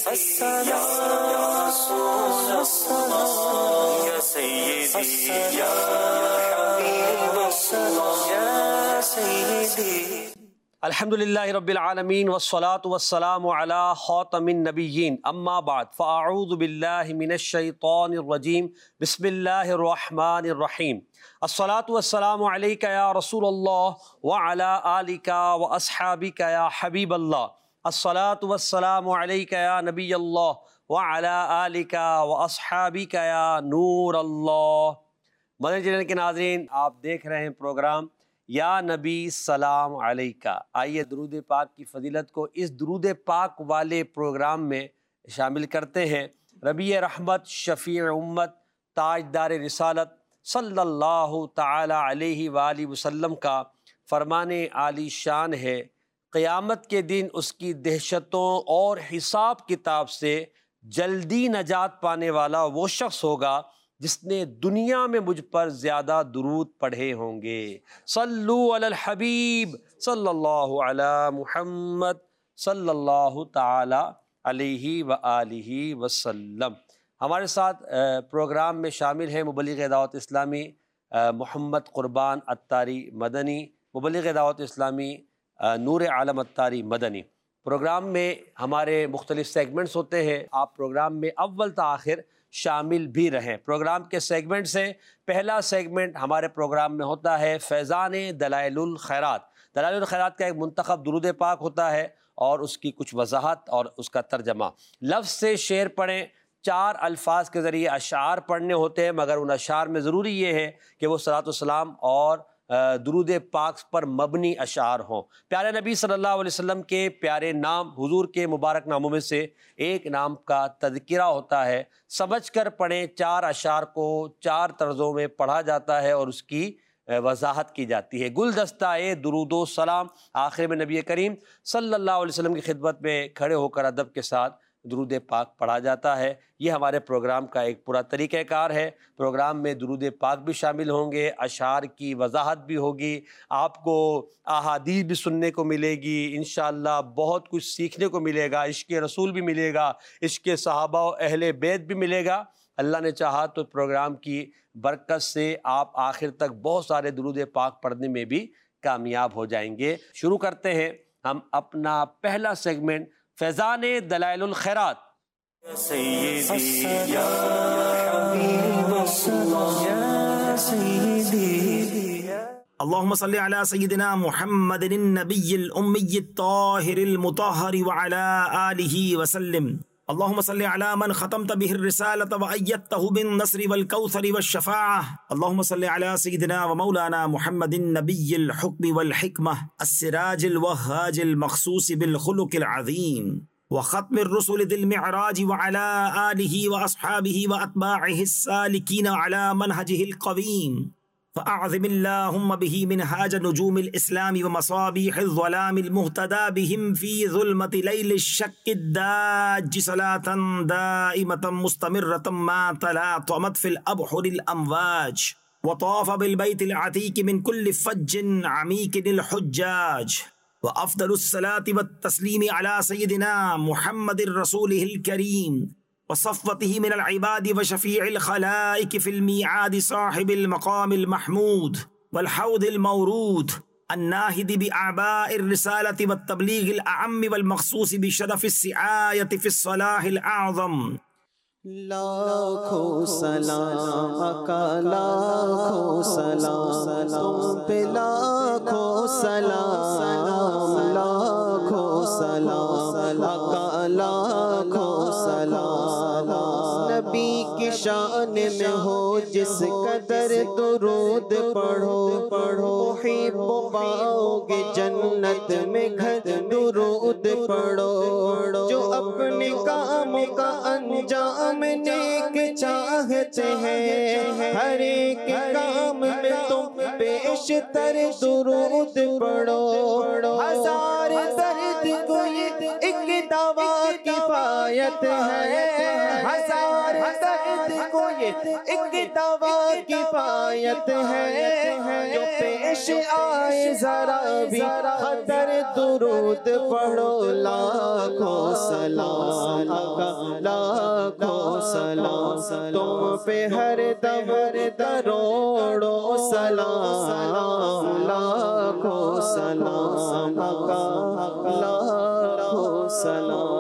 الحمدللہ رب العالمین والصلاة والسلام علی خاتم النبیین اما بعد فاعوذ باللہ من الشیطان الرجیم بسم اللہ الرحمن الرحیم الصلاة والسلام علیک یا رسول اللہ وعلی آلک واصحابک یا حبیب اللہ الصلاة والسلام علیک یا نبی اللہ وعلی آلک واصحابک یا نور اللہ۔ مدنی چینل کے ناظرین، آپ دیکھ رہے ہیں پروگرام یا نبی سلام علیکہ۔ آئیے درود پاک کی فضیلت کو اس درود پاک والے پروگرام میں شامل کرتے ہیں۔ ربیع رحمت، شفیع امت، تاجدار رسالت صلی اللہ تعالی علیہ وآلہ وسلم کا فرمان عالی شان ہے، قیامت کے دن اس کی دہشتوں اور حساب کتاب سے جلدی نجات پانے والا وہ شخص ہوگا جس نے دنیا میں مجھ پر زیادہ درود پڑھے ہوں گے۔ صلو علی الحبیب صلی اللہ علی محمد صلی اللہ تعالی علیہ وآلہ وسلم۔ ہمارے ساتھ پروگرام میں شامل ہیں مبلغ دعوت اسلامی محمد قربان اتاری مدنی، مبلغ دعوت اسلامی نور عالم اتاری مدنی۔ پروگرام میں ہمارے مختلف سیگمنٹس ہوتے ہیں، آپ پروگرام میں اول تا آخر شامل بھی رہیں۔ پروگرام کے سیگمنٹ سے پہلا سیگمنٹ ہمارے پروگرام میں ہوتا ہے فیضان دلائل الخیرات۔ دلائل الخیرات کا ایک منتخب درود پاک ہوتا ہے اور اس کی کچھ وضاحت اور اس کا ترجمہ۔ لفظ سے شعر پڑھیں، 4 الفاظ کے ذریعے اشعار پڑھنے ہوتے ہیں، مگر ان اشعار میں ضروری یہ ہے کہ وہ صلاۃ والسلام اور درود پاک پر مبنی اشعار ہوں۔ پیارے نبی صلی اللہ علیہ وسلم کے پیارے نام، حضور کے مبارک ناموں میں سے ایک نام کا تذکرہ ہوتا ہے۔ سمجھ کر پڑھیں، 4 اشعار کو 4 طرزوں میں پڑھا جاتا ہے اور اس کی وضاحت کی جاتی ہے۔ گلدستہ درود و سلام، آخر میں نبی کریم صلی اللہ علیہ وسلم کی خدمت میں کھڑے ہو کر ادب کے ساتھ درود پاک پڑھا جاتا ہے۔ یہ ہمارے پروگرام کا ایک پورا طریقہ کار ہے۔ پروگرام میں درود پاک بھی شامل ہوں گے، اشعار کی وضاحت بھی ہوگی، آپ کو احادیث بھی سننے کو ملے گی، انشاءاللہ بہت کچھ سیکھنے کو ملے گا، عشق رسول بھی ملے گا، عشق صحابہ و اہل بیت بھی ملے گا۔ اللہ نے چاہا تو پروگرام کی برکت سے آپ آخر تک بہت سارے درود پاک پڑھنے میں بھی کامیاب ہو جائیں گے۔ شروع کرتے ہیں ہم اپنا پہلا سیگمنٹ، فیضان دلائل الخیرات۔ اللهم صل على سيدنا محمد النبي الأمي الطاهر المطهر وعلى آله وسلم. اللهم صل على من ختمت به الرسالة وأيدته بالنصر والكوثر والشفاعة. اللهم صل على سيدنا ومولانا محمد النبي الحكم والحكمة السراج الوهاج المخصوص بالخلق العظيم وختم الرسل ذي المعراج وعلى آله وأصحابه وأتباعه السالكين على منهجه القويم. فأعظم اللهم به منهاج نجوم الإسلام ومصابيح الظلام المهتدى بهم في ظلمة ليل الشك الداج صلاة دائمة مستمرة ما تلاطمت في الأبحر الأمواج وطاف بالبيت العتيق من كل فج عميق الحجاج. وأفضل الصلاة والتسليم على سيدنا محمد رسوله الكريم وصفوته من العباد وشفيع الخلائق في الميعاد صاحب المقام المحمود والحوض المورود الناهد بأعباء الرسالة والتبليغ الأعم والمخصوص بشرف السعاية في الصلاح الأعظم. لاکھوں سلام آقا، لاکھوں سلام تم پہ، لاکھوں سلام، لاکھوں سلام آقا، لاکھوں سلام۔ نبی کی شان میں ہو جس قدر درود پڑھو پڑھو، محب پاؤ گے جنت میں گھر، درود پڑھو۔ جو اپنے کام کا انجام نیک چاہتے ہیں، ہر ایک کام میں تم بیشتر درود پڑھو۔ ہزار درد کو ایک دوا کفایت ہے، ہزار درد کو ایک دوا کفایت ہے جو پیش آئے ذرا بھی خطر درود پڑھو لاکھوں سلام آقا لاکھوں سلام تم پہ ہر دم کروڑوں سلام لاکھوں سلام آقا لاکھوں سلام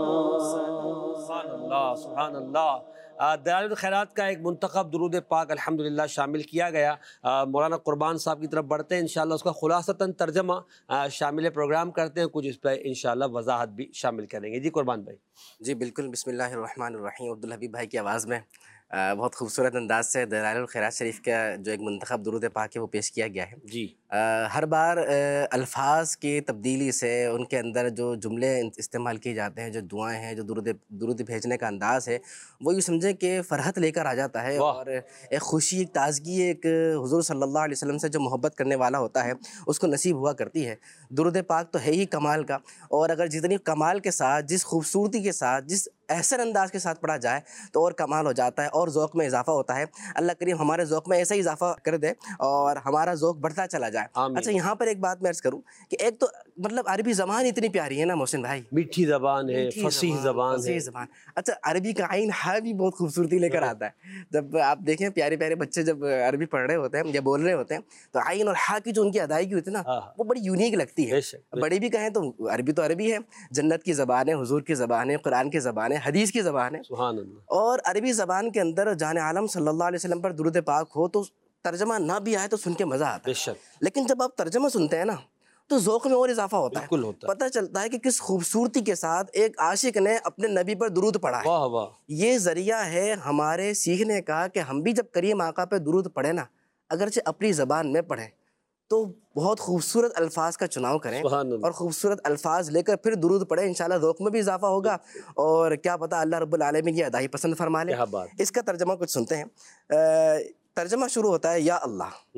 سبحان اللہ سبحان اللہ۔ دلائل الخیرات کا ایک منتخب درود پاک الحمدللہ شامل کیا گیا۔ مولانا قربان صاحب کی طرف بڑھتے ہیں، انشاءاللہ اس کا خلاصتاً ترجمہ شامل پروگرام کرتے ہیں، کچھ اس پہ انشاءاللہ وضاحت بھی شامل کریں گے۔ جی قربان بھائی۔ جی بالکل، بسم اللہ الرحمن الرحیم۔ عبدالحبیب بھائی کی آواز میں بہت خوبصورت انداز سے دلائل الخیرات شریف کا جو ایک منتخب درود پاک ہے وہ پیش کیا گیا ہے۔ جی ہر بار الفاظ کی تبدیلی سے ان کے اندر جو جملے استعمال کیے جاتے ہیں، جو دعائیں ہیں، جو درود بھیجنے کا انداز ہے، وہ یوں سمجھیں کہ فرحت لے کر آ جاتا ہے، اور ایک خوشی، ایک تازگی، ایک حضور صلی اللہ علیہ وسلم سے جو محبت کرنے والا ہوتا ہے اس کو نصیب ہوا کرتی ہے۔ درود پاک تو ہے ہی کمال کا، اور اگر جتنی کمال کے ساتھ، جس خوبصورتی کے ساتھ، جس احسن انداز کے ساتھ پڑھا جائے تو اور کمال ہو جاتا ہے، اور ذوق میں اضافہ ہوتا ہے۔ اللہ کریم ہمارے ذوق میں ایسا ہی اضافہ کر دے اور ہمارا ذوق بڑھتا چلا جائے۔ اچھا، یہاں پر ایک بات میں عرض کروں کہ ایک تو مطلب عربی زبان اتنی پیاری ہے نا محسن بھائی، میٹھی زبان ہے، فصیح زبان ہے۔ اچھا، عربی کا عین ہا بھی بہت خوبصورتی لے کر آتا ہے۔ جب آپ دیکھیں پیارے پیارے بچے جب عربی پڑھ رہے ہوتے ہیں یا بول رہے ہوتے ہیں تو عین اور ہا کی جو ان کی ادائیگی ہوتی ہے نا وہ بڑی یونیک لگتی ہے۔ بڑی بھی کہیں تو عربی ہے، جنت کی زبان ہے، حضور کی زبان ہے، قرآن کی زبان ہے، حدیث کی زبان ہے۔ سبحان اللہ۔ اور عربی زبان کے اندر جان عالم صلی اللہ علیہ وسلم پر درود پاک ہو تو ترجمہ نہ بھی آئے تو سن کے مزہ آتا ہے، لیکن جب آپ ترجمہ سنتے ہیں نا تو ذوق میں اور اضافہ ہوتا ہے، پتہ چلتا ہے کہ کس خوبصورتی کے ساتھ ایک عاشق نے اپنے نبی پر درود پڑھا ہے۔ واہ واہ۔ یہ ذریعہ ہے ہمارے سیکھنے کا کہ ہم بھی جب کریم آقا پہ درود پڑھیں نا، اگرچہ اپنی زبان میں پڑھیں تو بہت خوبصورت الفاظ کا چناؤ کریں اور خوبصورت الفاظ لے کر پھر درود پڑھیں، انشاءاللہ ذوق میں بھی اضافہ ہوگا، اور کیا پتہ اللہ رب العالمین یہ ادائی پسند فرما لے۔ اس کا ترجمہ کچھ سنتے ہیں۔ ترجمہ شروع ہوتا ہے، یا اللہ،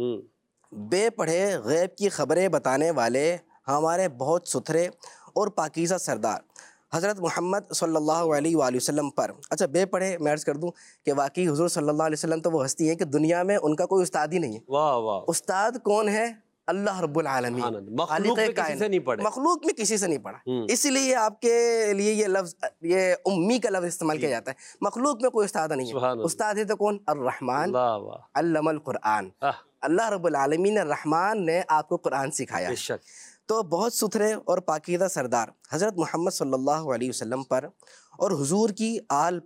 بے پڑھے غیب کی خبریں بتانے والے ہمارے بہت ستھرے اور پاکیزہ سردار حضرت محمد صلی اللہ علیہ وآلہ وسلم پر۔ اچھا، بے پڑھے میں عرض کر دوں کہ واقعی حضور صلی اللہ علیہ وسلم تو وہ ہستی ہیں کہ دنیا میں ان کا کوئی استاد ہی نہیں ہے۔ واہ واہ۔ استاد کون ہے؟ اللہ رب العالمین، مخلوق میں کسی سے نہیں پڑھے، مخلوق میں کسی سے نہیں پڑھا، اسی لیے آپ کے لیے یہ لفظ، یہ امی کا لفظ استعمال کیا جاتا ہے۔ مخلوق میں کوئی استاد نہیں ہے، استاد ہے تو کون؟ الرحمن علم القرآن، اللہ رب العالمین الرحمن نے آپ کو قرآن سکھایا۔ تو بہت ستھرے اور پاکیزہ سردار حضرت محمد صلی اللہ علیہ وسلم پر اور حضور کی آل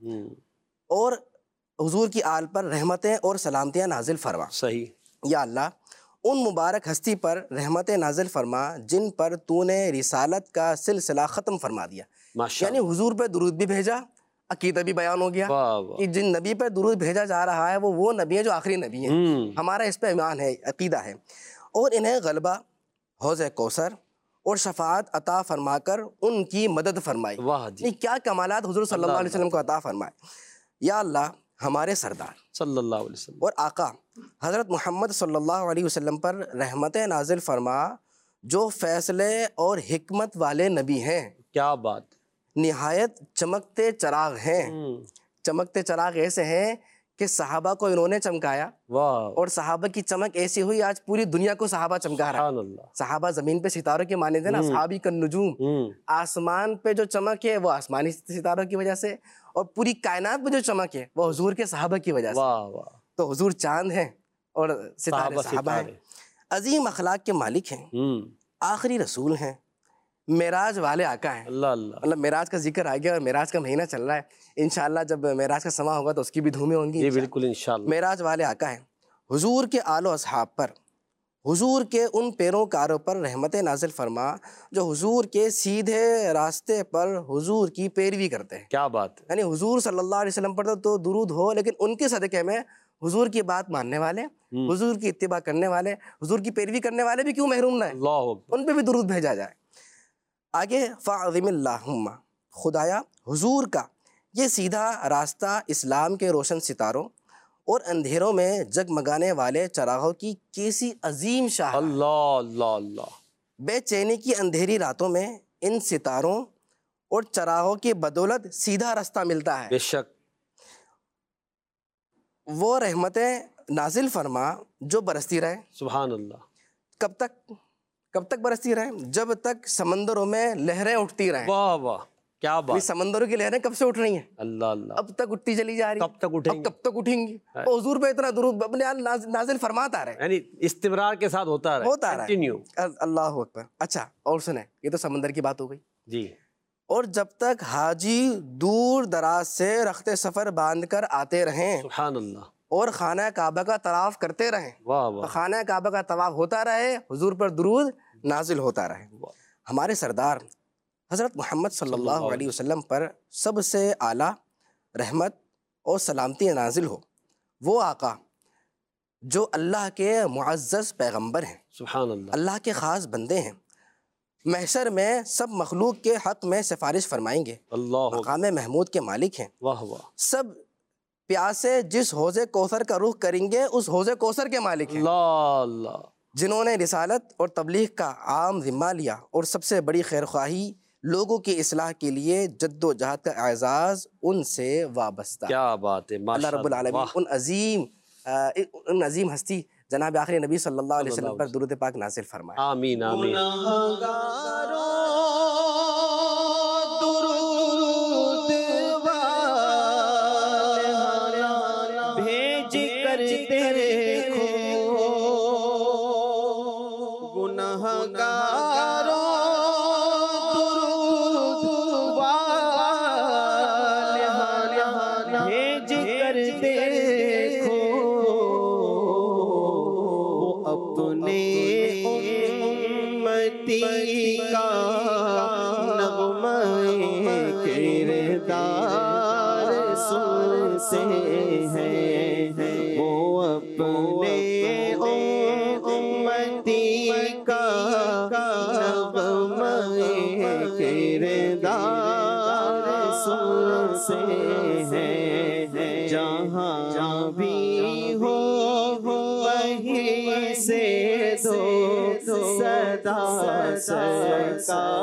پر رحمتیں اور سلامتیاں نازل فرما۔ صحیح۔ یا اللہ، ان مبارک ہستی پر رحمتیں نازل فرما جن پر تو نے رسالت کا سلسلہ ختم فرما دیا، یعنی حضور پہ درود بھی بھیجا، عقیدہ بھی بیان ہو گیا کہ جن نبی پر درود بھیجا جا رہا ہے وہ نبی ہے جو آخری نبی ہیں، ہمارا اس پہ ایمان ہے، عقیدہ ہے، اور انہیں غلبہ، حوض کوثر اور شفاعت عطا فرما کر ان کی مدد فرمائی۔ یہ کیا کمالات حضور صلی اللہ علیہ وسلم کو عطا فرمائے۔ یا اللہ، ہمارے سردار صلی اللہ علیہ وسلم اور آقا حضرت محمد صلی اللہ علیہ وسلم پر رحمتیں نازل فرما جو فیصلے اور حکمت والے نبی ہیں۔ کیا بات، نہایت چمکتے چراغ ہیں، چمکتے چراغ ایسے ہیں کہ صحابہ کو انہوں نے چمکایا، اور صحابہ کی چمک ایسی ہوئی آج پوری دنیا کو صحابہ چمکا رہا ہے۔ صحابہ زمین پہ ستاروں کے مانند تھے نا، صحابی کا نجوم، آسمان پہ جو چمک ہے وہ آسمانی ستاروں کی وجہ سے، اور پوری کائنات پہ جو چمک ہے وہ حضور کے صحابہ کی وجہ سے۔ تو حضور چاند ہیں اور ستارے صحابہ ہیں، عظیم اخلاق کے مالک ہیں، آخری رسول ہیں، معراج والے آقا ہیں۔ مطلب معراج کا ذکر آ گیا اور معراج کا مہینہ چل رہا ہے، انشاءاللہ جب معراج کا سماں ہوگا تو اس کی بھی دھومیں ہوں گی۔ جی بالکل انشاءاللہ۔ معراج والے آقا ہیں، حضور کے آل و اصحاب پر، حضور کے ان پیروکاروں پر رحمتیں نازل فرما جو حضور کے سیدھے راستے پر حضور کی پیروی کرتے ہیں۔ کیا بات، یعنی حضور صلی اللہ علیہ وسلم پر تو درود ہو، لیکن ان کے صدقے میں حضور کی بات ماننے والے، حضور کی اتباع کرنے والے، حضور کی پیروی کرنے والے بھی کیوں محروم نہ ہیں، ان پہ بھی درود بھیجا جائے۔ آگے، فَعَظِمِ اللہم، خدایا حضور کا یہ سیدھا راستہ اسلام کے روشن ستاروں اور اندھیروں میں جگمگانے والے چراغوں کی کیسی عظیم شاہ، اللہ اللہ اللہ، بے چینی کی اندھیری راتوں میں ان ستاروں اور چراغوں کی بدولت سیدھا راستہ ملتا ہے۔ بے شک، وہ رحمتیں نازل فرما جو برستی رہے. سبحان اللہ. کب تک برستی رہے؟ جب تک سمندروں میں لہریں اٹھتی رہیں. واہ واہ کیا بات. سمندروں کی لہریں کب سے اٹھ رہی ہیں؟ اللہ اللہ. اب تک اٹھتی چلی جا رہی. کب تک اٹھیں گی؟ کب تک اٹھیں گی؟ حضور پہ اتنا درود اپنے نازل فرماتا رہے، یعنی استمرار کے ساتھ ہوتا رہے. اللہ اکبر. اچھا اور سنیں، یہ تو سمندر کی بات ہو گئی جی. اور جب تک حاجی دور دراز سے رخت سفر باندھ کر آتے رہیں سبحان اللہ اور خانہ کعبہ کا طواف کرتے رہیں، واہ واہ. خانہ کعبہ کا طواف ہوتا رہے، حضور پر درود نازل ہوتا رہے. ہمارے سردار حضرت محمد صلی اللہ علیہ وسلم پر سب سے اعلیٰ رحمت اور سلامتی نازل ہو، وہ آقا جو اللہ کے معزز پیغمبر ہیں، سبحان اللہ، اللہ کے خاص بندے ہیں، محشر میں سب مخلوق کے حق میں سفارش فرمائیں گے، اللہ مقام محمود کے مالک ہیں. واہ واہ. سب پیاسے جس حوض کوثر کا رخ کریں گے اس حوض کوثر کے مالک ہیں. اللہ اللہ. جنہوں نے رسالت اور تبلیغ کا عام ذمہ لیا اور سب سے بڑی خیرخواہی لوگوں کی اصلاح کے لیے جد و جہد کا اعزاز ان سے وابستہ. کیا بات ہے. اللہ رب العالمین ان عظیم ہستی جناب آخری نبی صلی اللہ علیہ وسلم پر درود پاک نازل فرمائے. آمین آمین. جہاں بھی ہو وہیں سے دو صدا سرکار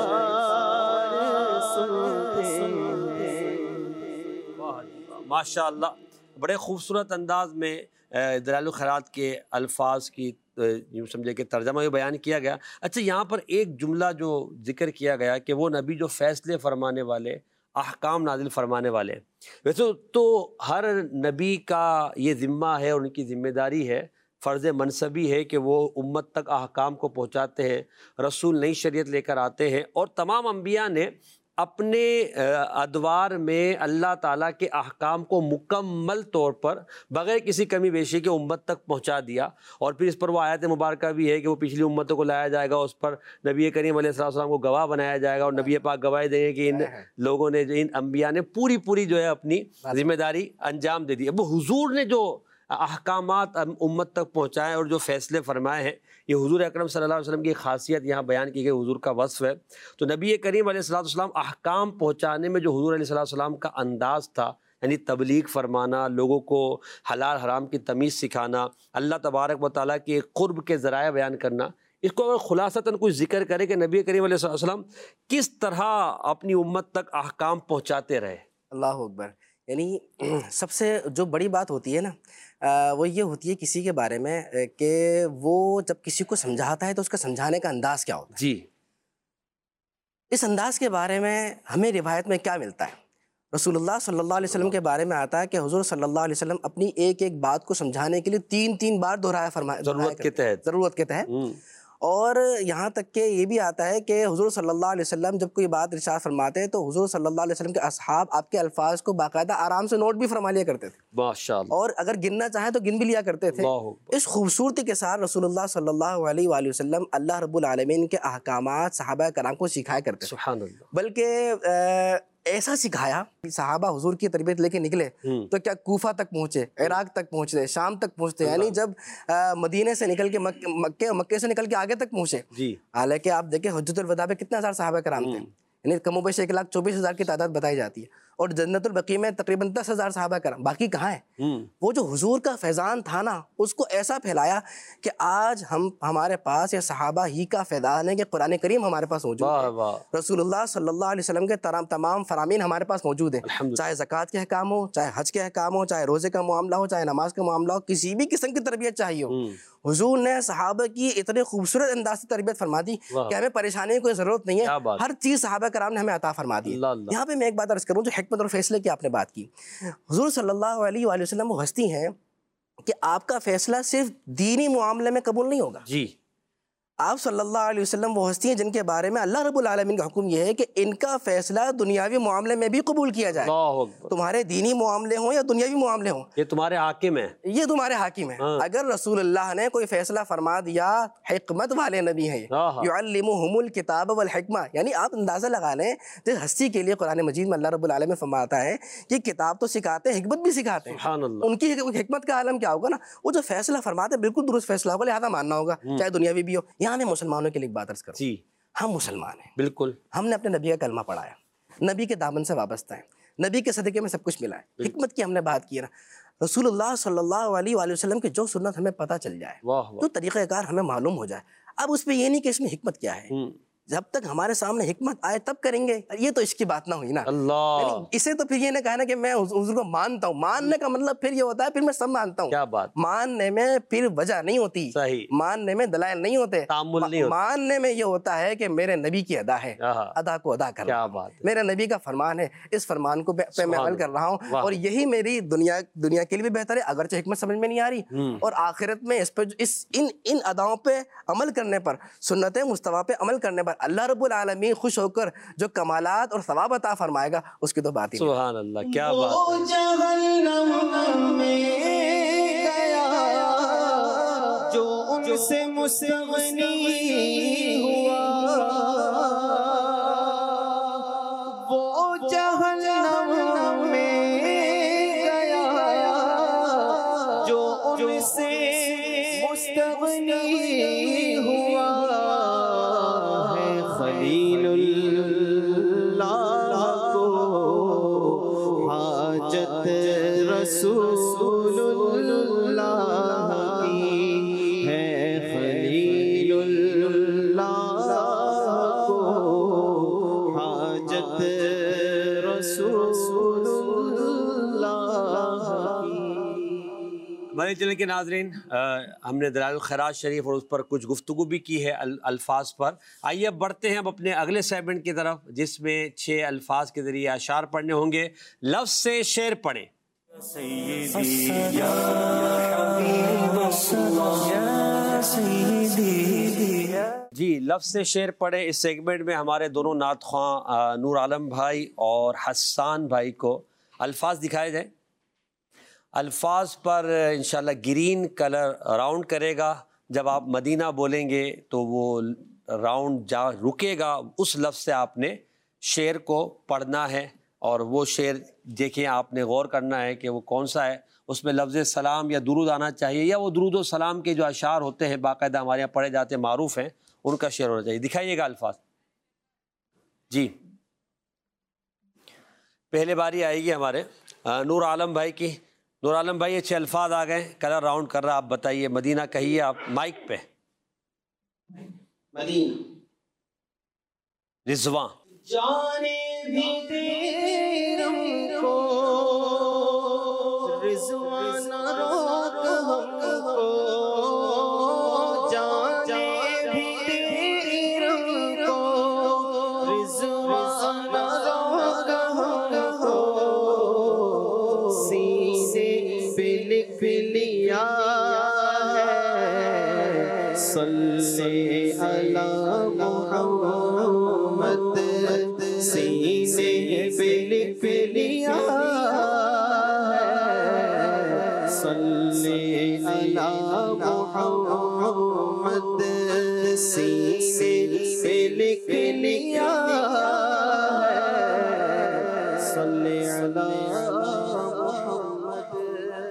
سنتے ہیں. ماشاء اللہ. بڑے خوبصورت انداز میں دلائل الخیرات کے الفاظ کی یوں سمجھے کہ ترجمہ یہ بیان کیا گیا. اچھا یہاں پر ایک جملہ جو ذکر کیا گیا کہ وہ نبی جو فیصلے فرمانے والے، احکام نازل فرمانے والے. ویسے تو ہر نبی کا یہ ذمہ ہے اور ان کی ذمہ داری ہے، فرض منصبی ہے کہ وہ امت تک احکام کو پہنچاتے ہیں، رسول نئی شریعت لے کر آتے ہیں، اور تمام انبیاء نے اپنے ادوار میں اللہ تعالیٰ کے احکام کو مکمل طور پر بغیر کسی کمی بیشی کے امت تک پہنچا دیا. اور پھر اس پر وہ آیت مبارکہ بھی ہے کہ وہ پچھلی امتوں کو لایا جائے گا، اس پر نبی کریم علیہ السلام کو گواہ بنایا جائے گا، اور نبی پاک گواہی دیں گے کہ ان لوگوں نے، ان انبیاء نے پوری جو ہے اپنی ذمہ داری انجام دے دی. اب حضور نے جو احکامات امت تک پہنچائے اور جو فیصلے فرمائے ہیں، یہ حضور اکرم صلی اللہ علیہ وسلم کی خاصیت یہاں بیان کی گئی، حضور کا وصف ہے. تو نبی کریم علیہ السلام احکام پہنچانے میں جو حضور علیہ السلام کا انداز تھا، یعنی تبلیغ فرمانا، لوگوں کو حلال حرام کی تمیز سکھانا، اللہ تبارک و تعالیٰ کے قرب کے ذرائع بیان کرنا، اس کو اگر خلاصتاً کچھ ذکر کرے کہ نبی کریم علیہ السلام کس طرح اپنی امت تک احکام پہنچاتے رہے. اللہ اکبر. یعنی سب سے جو بڑی بات ہوتی ہے نا، وہ یہ ہوتی ہے کسی کے بارے میں کہ وہ جب کسی کو سمجھاتا ہے تو اس کا سمجھانے کا انداز کیا ہوتا ہے. جی. اس انداز کے بارے میں ہمیں روایت میں کیا ملتا ہے؟ رسول اللہ صلی اللہ علیہ وسلم کے بارے میں آتا ہے کہ حضور صلی اللہ علیہ وسلم اپنی ایک بات کو سمجھانے کے لیے تین بار دہرایا فرمایا ضرورت کے تحت. اور یہاں تک کہ یہ بھی آتا ہے کہ حضور صلی اللہ علیہ وسلم جب کوئی بات ارشاد فرماتے ہیں تو حضور صلی اللہ علیہ وسلم کے اصحاب آپ کے الفاظ کو باقاعدہ آرام سے نوٹ بھی فرما لیا کرتے تھے، ماشاءاللہ، اور اگر گننا چاہیں تو گن بھی لیا کرتے تھے. اس خوبصورتی کے ساتھ رسول اللہ صلی اللہ علیہ وآلہ وسلم اللہ رب العالمین کے احکامات صحابہ کرام کو سکھایا کرتے تھے. سبحان اللہ. بلکہ ایسا سکھایا، صحابہ حضور کی تربیت لے کے نکلے تو کیا کوفہ تک پہنچے، عراق تک پہنچے، شام تک پہنچتے، یعنی جب مدینے سے نکل کے مکے سے نکل کے آگے تک پہنچے. حالانکہ آپ دیکھیں حجۃ الوداع پہ کتنے ہزار صحابہ کرام تھے، یعنی کم و بیش 1,24,000 کی تعداد بتائی جاتی ہے. اور جنت البقیع میں تقریباً 10,000 صحابہ کرام، باقی کہاں ہیں؟ وہ جو حضور کا فیضان تھا نا، اس کو ایسا پھیلایا کہ آج ہمارے پاس یہ صحابہ ہی کا فیضان ہے کہ قرآن کریم ہمارے پاس موجود ہے، رسول اللہ صلی اللہ علیہ وسلم کے تمام فرامین ہمارے پاس موجود ہیں، چاہے زکوٰۃ کے احکام ہو، چاہے حج کے احکام ہو، چاہے روزے کا معاملہ ہو، چاہے نماز کا معاملہ ہو، کسی بھی قسم کی تربیت چاہیے ہو، حضور نے صحابہ کی اتنے خوبصورت انداز سے تربیت فرما دی کہ ہمیں پریشانی کی کوئی ضرورت نہیں ہے، ہر چیز صحابہ کرام نے ہمیں عطا فرما دی۔ یہاں پہ میں ایک بات عرض کروں، جو حکمت اور فیصلے کی آپ نے بات کی، حضور صلی اللہ علیہ وآلہ وسلم وہ ہستی ہیں کہ آپ کا فیصلہ صرف دینی معاملے میں قبول نہیں ہوگا، جی آپ صلی اللہ علیہ وسلم وہ ہستی ہیں جن کے بارے میں اللہ رب العالمین کا حکم یہ ہے کہ ان کا فیصلہ دنیاوی معاملے میں بھی قبول کیا جائے، تمہارے دینی معاملے ہوں یا دنیاوی معاملے ہوں، یہ تمہارے حاکم ہیں، یہ تمہارے حاکم ہیں۔ اگر رسول اللہ نے کوئی فیصلہ فرما دیا، حکمت والے نبی ہیں، یعلمہم الکتاب والحکمہ، یعنی آپ اندازہ لگا لیں جس ہستی کے لیے قرآن مجید میں اللہ رب العالمین فرماتا ہے کہ کتاب تو سکھاتے ہیں، حکمت بھی سکھاتے ہیں، ان کی حکمت کا عالم کیا ہوگا نا، وہ جو فیصلہ فرماتے ہیں بالکل درست فیصلہ ہوگا، لہذا ماننا ہوگا چاہے دنیاوی بھی ہو۔ یہاں میں مسلمانوں کے لیے ایک بات عرض کروں، جی ہم مسلمان ہیں، بالکل، ہم نے اپنے نبی کا کلمہ پڑھا ہے، نبی کے دامن سے وابستہ ہیں، نبی کے صدقے میں سب کچھ ملا ہے، حکمت کی ہم نے بات کی ہے نا، رسول اللہ صلی اللہ علیہ وآلہ وسلم کی جو سنت ہمیں پتہ چل جائے، جو طریقہ کار ہمیں معلوم ہو جائے، اب اس پہ یہ نہیں کہ اس میں حکمت کیا ہے، جب تک ہمارے سامنے حکمت آئے تب کریں گے، یہ تو اس کی بات نہ ہوئی نا، یعنی اسے تو پھر یہ نہ کہنا کہ میں حضور کو مانتا ہوں، ماننے کا مطلب پھر یہ ہوتا ہے پھر میں سب مانتا ہوں، کیا بات، ماننے میں پھر وجہ نہیں ہوتی، صحیح، ماننے میں دلائل نہیں ہوتے، تعامل نہیں ہوتا، ماننے میں یہ ہوتا ہے کہ میرے نبی کی ادا ہے، ادا کو ادا کر رہا ہوں، میرے نبی کا فرمان ہے، اس فرمان کو پہ میں عمل کر رہا ہوں، اور یہی میری دنیا کے لیے بھی بہتر ہے، اگرچہ حکمت سمجھ میں نہیں آ رہی، اور آخرت میں اس پہ ان اداؤں پہ عمل کرنے پر، سنت مصطفیٰ پہ عمل کرنے پر اللہ رب العالمین خوش ہو کر جو کمالات اور ثواب عطا فرمائے گا، اس کی تو بات ہی نہیں۔ سبحان اللہ، کیا بات ہے، جہنم میں گیا جو ان سے مستغنی ہوا، وہ جہنم میں گیا جو ان سے مستغنی ہوا، ہے خلیل اللہ کو حاجت رسول اللہ کی، ہے خلیل اللہ کو حاجت رسول اللہ کی۔ ہمارے چینل کے ناظرین، ہم نے دلائل الخیرات شریف اور اس پر کچھ گفتگو بھی کی ہے الفاظ پر۔ آئیے اب بڑھتے ہیں اب اپنے اگلے سیگمنٹ کی طرف، جس میں 6 الفاظ کے ذریعے اشعار پڑھنے ہوں گے۔ لفظ سے شعر پڑھیں۔ جی، لفظ سے شعر پڑھیں۔ اس سیگمنٹ میں ہمارے دونوں نعت خواں نور عالم بھائی اور حسان بھائی کو الفاظ دکھائے جائیں۔ الفاظ پر انشاءاللہ گرین کلر راؤنڈ کرے گا، جب آپ مدینہ بولیں گے تو وہ راؤنڈ جا رکے گا، اس لفظ سے آپ نے شعر کو پڑھنا ہے، اور وہ شعر دیکھیں آپ نے غور کرنا ہے کہ وہ کون سا ہے، اس میں لفظ سلام یا درود آنا چاہیے، یا وہ درود و سلام کے جو اشعار ہوتے ہیں باقاعدہ ہمارے یہاں پڑھے جاتے ہیں، معروف ہیں، ان کا شعر ہونا چاہیے۔ دکھائیے گا الفاظ۔ جی، پہلے باری آئے گی ہمارے نور عالم بھائی کی۔ نور عالم بھائی، یہ 6 الفاظ آ گئے، کلر راؤنڈ کر رہا، آپ بتائیے۔ مدینہ کہیے آپ مائک پہ۔ مدینہ۔ رضواں۔ جانے بھی دے ہم کو رضوان روک ہم کو، جانے بھی دے ہم کو رضوان روک ہم کو، سینے پہ لکھ لیا ہے صلی علی محمد، سینے پہ لکھ لیا ہے صلی علی محمد، سینے پہ لکھ لیا ہے صلی علی محمد۔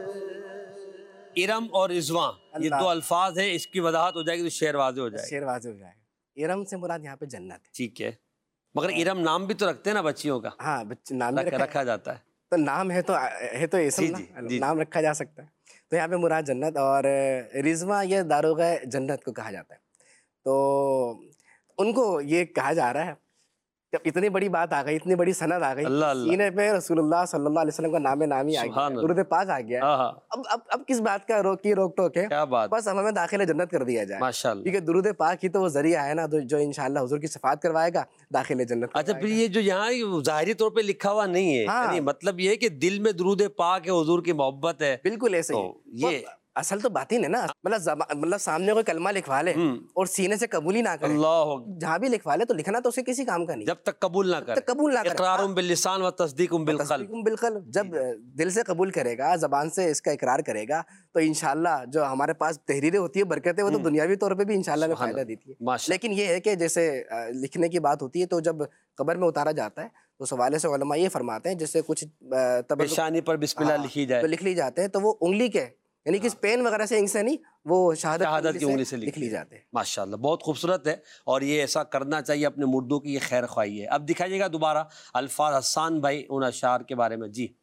ارم اور رضواں، یہ 2 الفاظ ہیں، اس کی وضاحت ہو جائے گی تو شعر واضح ہو جائے گا۔ شعر واضح ہو جائے گا۔ ارم سے مراد یہاں پہ جنت ہے، ٹھیک ہے۔ مگر ارم نام بھی تو رکھتے ہیں نا بچیوں کا؟ ہاں نام رکھا جاتا ہے، تو نام ہے تو اسم نام رکھا جا سکتا ہے. تو یہاں پہ مراد جنت، اور رضوان یہ داروغہ جنت کو کہا جاتا ہے. تو ان کو یہ کہا جا رہا ہے جب اتنی بڑی بات آ گئی، اتنی بڑی سند آ گئی، سینے پہ رسول اللہ صلی اللہ علیہ وسلم کا نام نامی آ گیا، درود پاک آ گیا، اب کس بات کا روک ٹوک ہے؟ بس ہمیں داخل جنت کر دیا جائے، کیونکہ درود پاک ہی تو وہ ذریعہ ہے نا جو انشاءاللہ حضور کی شفاعت کروائے گا، داخل جنت. اچھا پھر یہ جو یہاں ظاہری طور پہ لکھا ہوا نہیں ہے، یعنی مطلب یہ ہے کہ دل میں درود پاک ہے، حضور کی محبت ہے. بالکل ایسے ہی یہ اصل تو باطن ہے نا، مطلب سامنے کوئی کلمہ لکھوا لے اور سینے سے قبول ہی نہ کرے، جہاں بھی لکھوا لے تو لکھنا تو اسے کسی کام کا نہیں، جب تک قبول نہ کرے. اقرار باللسان و تصدیق بالقلب. جب دل سے قبول کرے گا، زبان سے اس کا اقرار کرے گا، تو انشاءاللہ جو ہمارے پاس تحریریں ہوتی ہے، برکتیں، وہ تو دنیاوی طور پہ بھی انشاءاللہ میں فائدہ دیتی ہے. لیکن یہ ہے کہ جیسے لکھنے کی بات ہوتی ہے تو جب قبر میں اتارا جاتا ہے تو اس حوالے سے علماء یہ فرماتے ہیں جیسے کچھ پیشانی پر بسم اللہ لکھی جائے، تو لکھ لی جاتے ہیں، تو وہ انگلی کے یعنی کہ پین وغیرہ سے انک سے نہیں، وہ شہادت کی انگلی سے لکھ لی جاتے ہیں. ماشاءاللہ بہت خوبصورت ہے، اور یہ ایسا کرنا چاہیے اپنے مردوں کی، یہ خیر خواہی ہے. اب دکھائیے گا دوبارہ الفاظ حسان بھائی ان اشعار کے بارے میں. جی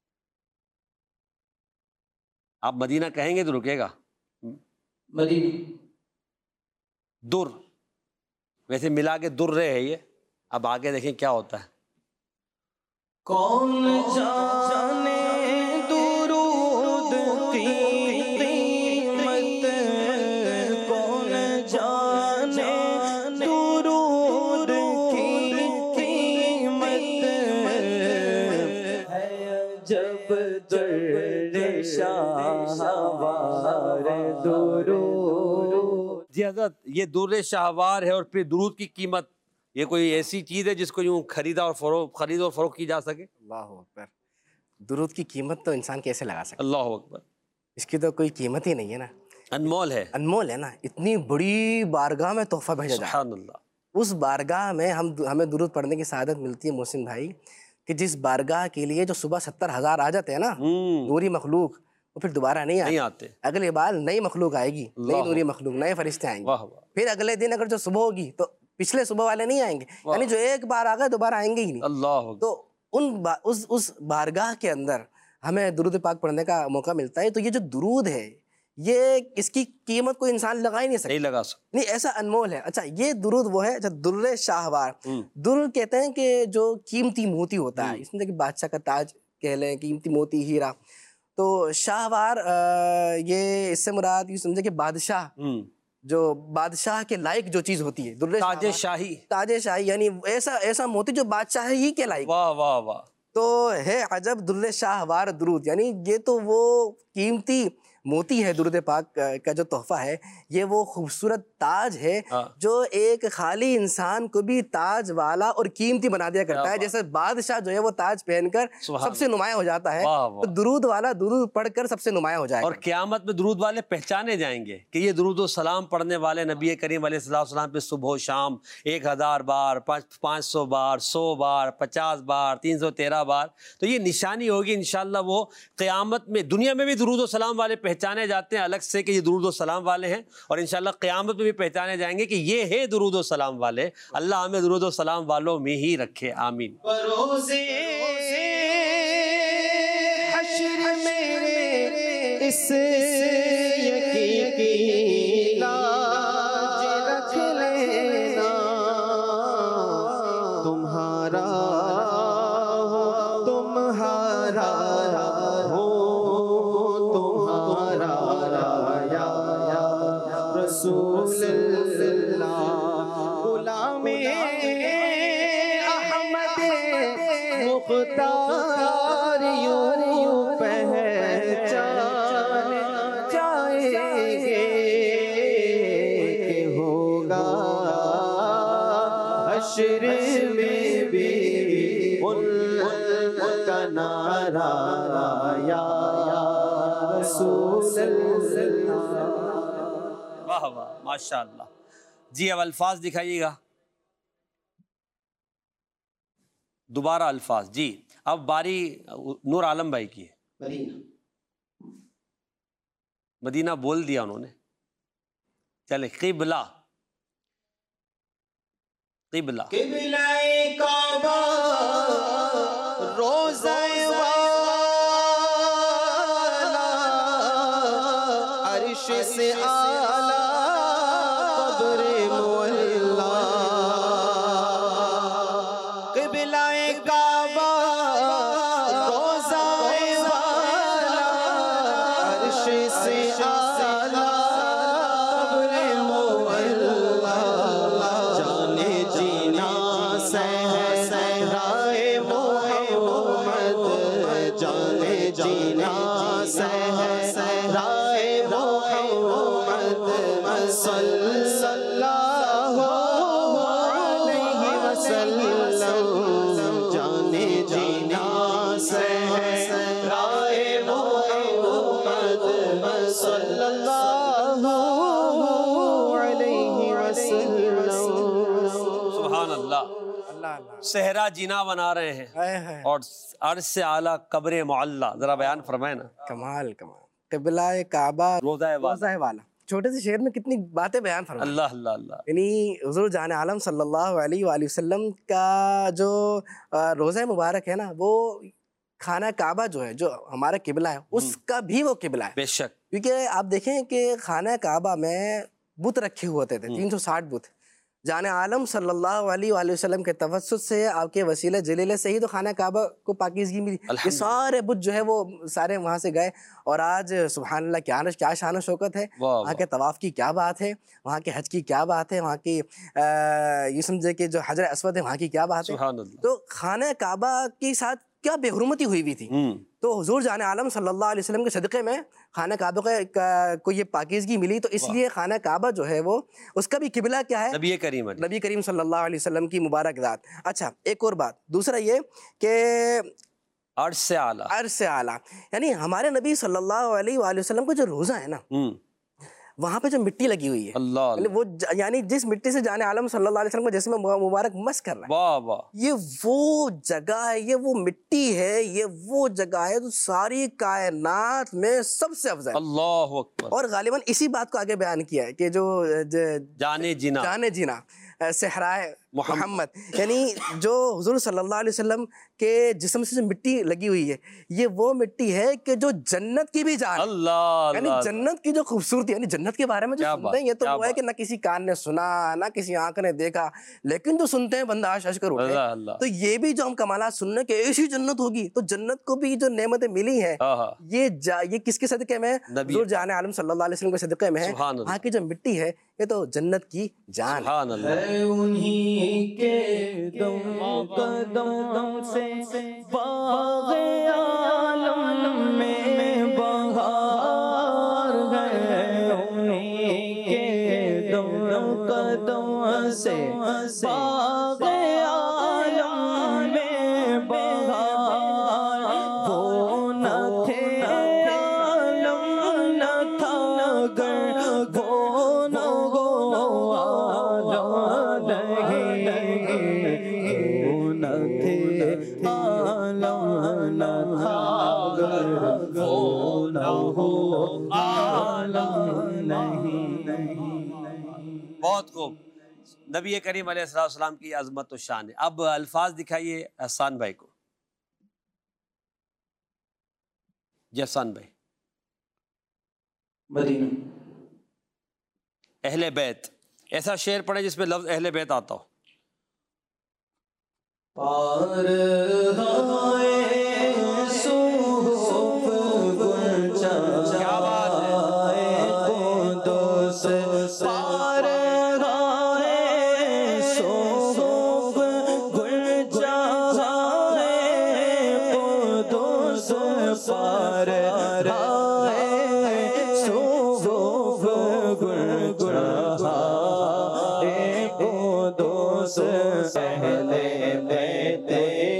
آپ مدینہ کہیں گے تو رکے گا. مدینہ در ویسے ملا کے در رہے ہے یہ، اب آگے دیکھیں کیا ہوتا ہے. کون جانے درود کی قیمت، کون جانے درود کی قیمت ہے، جب در شاہوار درود. جی حضرت یہ در شاہوار ہے، اور پھر درود کی قیمت، یہ کوئی ایسی چیز ہے جس کو یوں خرید اور فروخت کی جا سکے؟ اللہ اکبر. درود کی قیمت تو انسان کیسے لگا سکتا؟ اللہ اکبر. اس کی تو کوئی قیمت ہی نہیں ہے نا، انمول ہے، انمول ہے نا. اتنی بڑی بارگاہ میں تحفہ بھیجا جائے، سبحان اللہ. اس بارگاہ میں ہمیں درود پڑھنے کی سعادت ملتی ہے محسن بھائی، کہ جس بارگاہ کے لیے جو صبح 70,000 آ جاتے ہیں نا نوری مخلوق، وہ پھر دوبارہ نہیں آتے. اگلے بار نئی مخلوق آئے گی، نئی نوری مخلوق، نئے فرشتے آئیں گے. پھر اگلے دن اگر جو صبح ہوگی تو پچھلے صبح والے نہیں آئیں گے، یعنی جو ایک بار آ گئے دوبارہ آئیں گے ہی نہیں. اللہ. تو اس بارگاہ کے اندر ہمیں درود پاک پڑھنے کا موقع ملتا ہے. تو یہ جو درود ہے، یہ اس کی قیمت کوئی انسان لگا ہی نہیں سکتا، نہیں لگا سکتا، نہیں ایسا انمول ہے. اچھا یہ درود وہ ہے در شاہوار. در کہتے ہیں کہ جو قیمتی موتی ہوتا ہے، اس میں کہ بادشاہ کا تاج کہہ لیں، قیمتی موتی ہیرا. تو شاہوار یہ اس سے مراد یہ سمجھے کہ بادشاہ، جو بادشاہ کے لائق جو چیز ہوتی ہے، در تاج شاہی، تاج شاہی، یعنی ایسا موتی جو بادشاہ ہی کے لائق. واہ واہ واہ. تو ہے عجب در شاہوار درود، یعنی یہ تو وہ قیمتی موتی ہے. درود پاک کا جو تحفہ ہے، یہ وہ خوبصورت تاج ہے جو ایک خالی انسان کو بھی تاج والا اور قیمتی بنا دیا کرتا ہے. جیسے بادشاہ جو ہے وہ تاج پہن کر سب سے نمایاں ہو جاتا ہے، تو درود والا درود پڑھ کر سب سے نمایاں ہو جائے گا. اور قیامت میں درود والے پہچانے جائیں گے کہ یہ درود و سلام پڑھنے والے نبی کریم علیہ السلام پہ صبح و شام 1000 بار، 500 بار، 100 بار، 50 بار، 313 بار. تو یہ نشانی ہوگی انشاءاللہ. وہ قیامت میں، دنیا میں بھی درود و سلام والے پہچانے جاتے ہیں الگ سے کہ یہ درود و سلام والے ہیں، اور انشاءاللہ قیامت میں بھی پہچانے جائیں گے کہ یہ ہے درود و سلام والے. اللہ ہمیں درود و سلام والوں میں ہی رکھے، آمین. بروزے حشر میں اس یقین کی لاج رکھ لینا، تمہارا رسول اللہ غلام احمد مختار یوں پہچان جائیں گے کہ ہوگا حشر میں بھی ان کا نعرہ یا رسول اللہ. واہ واہ ماشاءاللہ. جی اب الفاظ دکھائیے گا دوبارہ الفاظ. جی اب باری نور عالم بھائی کی ہے. مدینہ بول دیا انہوں نے. چلے قبلہ. قبلہ قبلہ کعبہ روزہ والا عرش سے اعلیٰ قبر معلیٰ قبلہ کعبہ روزہ والا عرش سے اعلیٰ قبر معلیٰ جانے جینا صحرائے محمد جانے جینا صحرائے محمد صلی اللہ علیہ وسلم جانے جینا صحرائے محمد صلی اللہ علیہ وسلم. سبحان اللہ. صحرا جینا بنا رہے ہیں اور عرش سے اعلیٰ قبر معلیٰ. ذرا بیان فرمائے نا. کمال کمال. قبلہ کعبہ روزہ والا چھوٹے سے شعر میں کتنی باتیں بیان فرمائے. اللہ اللہ اللہ. یعنی حضور جان عالم صلی اللہ علیہ وآلہ وسلم کا جو روزہ مبارک ہے نا، وہ خانہ کعبہ جو ہے، جو ہمارا قبلہ ہے، اس کا بھی وہ قبلہ ہے. بے شک. کیونکہ آپ دیکھیں کہ خانہ کعبہ میں بت رکھے ہوتے تھے، 360 بت. جان عالم صلی اللہ علیہ وآلہ وسلم کے توسط سے، آپ کے وسیلہ جلیلہ سے ہی تو خانہ کعبہ کو پاکیزگی ملی. یہ سارے بت جو ہے وہ سارے وہاں سے گئے. اور آج سبحان اللہ کیا شان و شوکت ہے. وہاں کے طواف کی کیا بات ہے، وہاں کے حج کی کیا بات ہے، وہاں کی یہ سمجھے کہ جو حجر اسود ہے وہاں کی کیا بات ہے. تو خانہ کعبہ کے ساتھ کیا بے حرمتی ہوئی ہوئی تھی. تو حضور جان عالم صلی اللہ علیہ وسلم کے صدقے میں خانہ کعبہ کو یہ پاکیزگی ملی. تو اس لیے خانہ کعبہ جو ہے وہ اس کا بھی قبلہ کیا ہے؟ نبی کریم صلی اللہ علیہ وسلم کی مبارک ذات. اچھا ایک اور بات، دوسرا یہ کہ عرش سے اعلیٰ یعنی ہمارے نبی صلی اللہ علیہ وآلہ وسلم کا جو روزہ ہے نا، وہاں پہ جو مٹی لگی ہوئی ہے، وہ یعنی جس مٹی سے جان عالم صلی اللہ علیہ وسلم کا جسم مبارک مس کر رہا ہے، یہ وہ جگہ ہے، یہ وہ مٹی ہے، یہ وہ جگہ ہے جو ساری کائنات میں سب سے افضل. اللہ اکبر. اور غالباً اسی بات کو آگے بیان کیا ہے کہ جو جانے جینا صحرائے محمد، یعنی جو حضور صلی اللہ علیہ وسلم کے جسم سے جو مٹی لگی ہوئی ہے، یہ وہ مٹی ہے کہ جو جنت کی بھی جان. یعنی جنت کی جو خوبصورتی، یعنی جنت کے بارے میں جو سنتے ہیں، یہ تو وہ ہے کہ نہ کسی کان نے سنا، نہ کسی آنکھ نے دیکھا، لیکن جو سنتے ہیں بندہ عش کر اٹھے. تو یہ بھی جو ہم کمالات سن رہے ہیں کہ ایسی جنت ہوگی، تو جنت کو بھی جو نعمتیں ملی ہیں، یہ کس کے صدقے میں؟ حضور جان عالم صلی اللہ علیہ وسلم کے صدقے میں ہے. وہاں کی جو مٹی ہے یہ تو جنت کی جان. انہی کے قدم سے باغ عالم میں بہار ہے. انہی کے قدم سے باغ عالم میں بہار. وہ نہ تھے عالم نہ تھا گر، وہ نہ ہو عالم نہیں. وہ نہ تھے عالم نہ تھا گر، وہ نہ ہو عالم نہیں. بہت خوب. نبی کریم علیہ السلام کی عظمت و شان ہے. اب الفاظ دکھائیے احسان بھائی کو. جی احسان بھائی. مدینہ اہل بیت، ایسا شعر پڑھے جس میں لفظ اہل بیت آتا ہو. پار ہائے صوف گنچا قدس، پار ہائے صوف گنچا قدس، پار ہائے صوف گنچا قدس. اہل بیت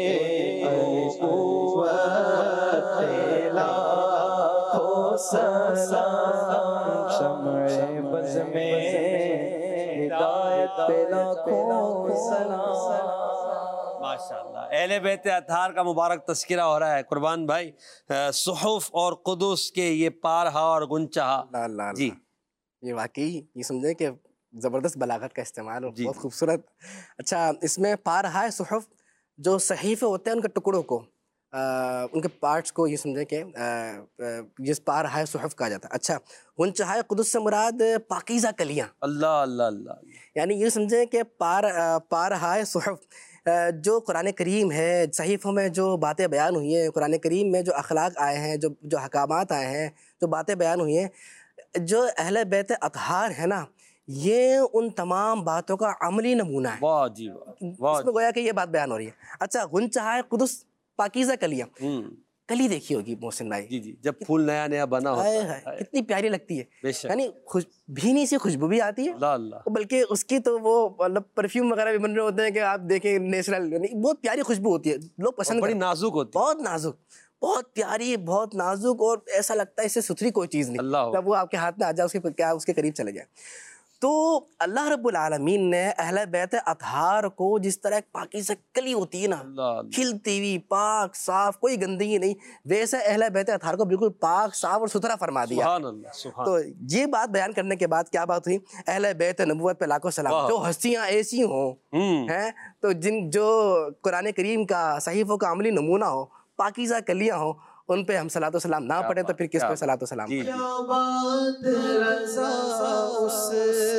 لاکھوں سلام، شمع بز میں ہدایت لاکھوں سلام. ماشاءاللہ. اہل بیت اطہار کا مبارک تذکرہ ہو رہا ہے قربان بھائی. صحف اور قدس کے یہ پارہا اور گنچہا. جی یہ واقعی یہ سمجھیں کہ زبردست بلاغت کا استعمال، بہت خوبصورت. اچھا اس میں پارہا صحف جو صحیفے ہوتے ہیں ان کے ٹکڑوں کو ان کے پارٹس کو یہ سمجھیں کہ جس پارہائے صحف کہا جاتا ہے. اچھا غنچۂ قدس سے مراد پاکیزہ کلیاں. اللہ اللہ اللہ. یعنی یہ سمجھیں کہ پارہائے صحف جو قرآن کریم ہے، صحیفوں میں جو باتیں بیان ہوئی ہیں، قرآن کریم میں جو اخلاق آئے ہیں، جو حکامات آئے ہیں، جو باتیں بیان ہوئی ہیں، جو اہل بیت اطہار ہے نا، یہ ان تمام باتوں کا عملی نمونہ ہے. واہ جی واہ. اس میں گویا کہ یہ بات بیان ہو رہی ہے. اچھا غنچۂ قدس پاکیزہ کلیاں، کلی دیکھی ہوگی محسن بھائی. جی جی، جب پھول نیا نیا بنا ہوتا ہے کتنی پیاری لگتی ہے. بے شک. یعنی بھینی سی خوشبو بھی آتی ہے. اللہ اللہ. بلکہ اس کی تو وہ مطلب پرفیوم وغیرہ بھی بن رہے ہوتے ہیں کہ آپ دیکھیں نیچرل، یعنی بہت پیاری خوشبو ہوتی ہے، لوگ پسند بڑی کرتے ہیں. نازک ہوتی ہے. بہت نازک، بہت پیاری، بہت نازک، اور ایسا لگتا ہے اس سے ستھری کوئی چیز نہیں. اللہ. جب وہ آپ کے ہاتھ میں آ جائے اس کے قریب چلے جائے. تو اللہ رب العالمین نے اہل بیت اطہار کو جس طرح ایک پاکیزہ کلی ہوتی ہے نا، کھلتی ہوئی پاک صاف، کوئی گندگی نہیں، ویسے اہل بیت اطہار کو بالکل پاک صاف اور ستھرا فرما دیا. سبحان اللہ سبحان. تو یہ بات بیان کرنے کے بعد کیا بات ہوئی؟ اہل بیت نبوت پہ لاکھوں سلام. جو ہستیاں ایسی ہوں ہیں تو جو قرآن کریم کا صحیفوں کا عملی نمونہ ہو، پاکیزہ کلیاں ہوں، ان پہ ہم صلاۃ و سلام نہ پڑھیں تو پھر کس پہ صلاۃ و سلام پڑھیں؟ کیا بات رضا اس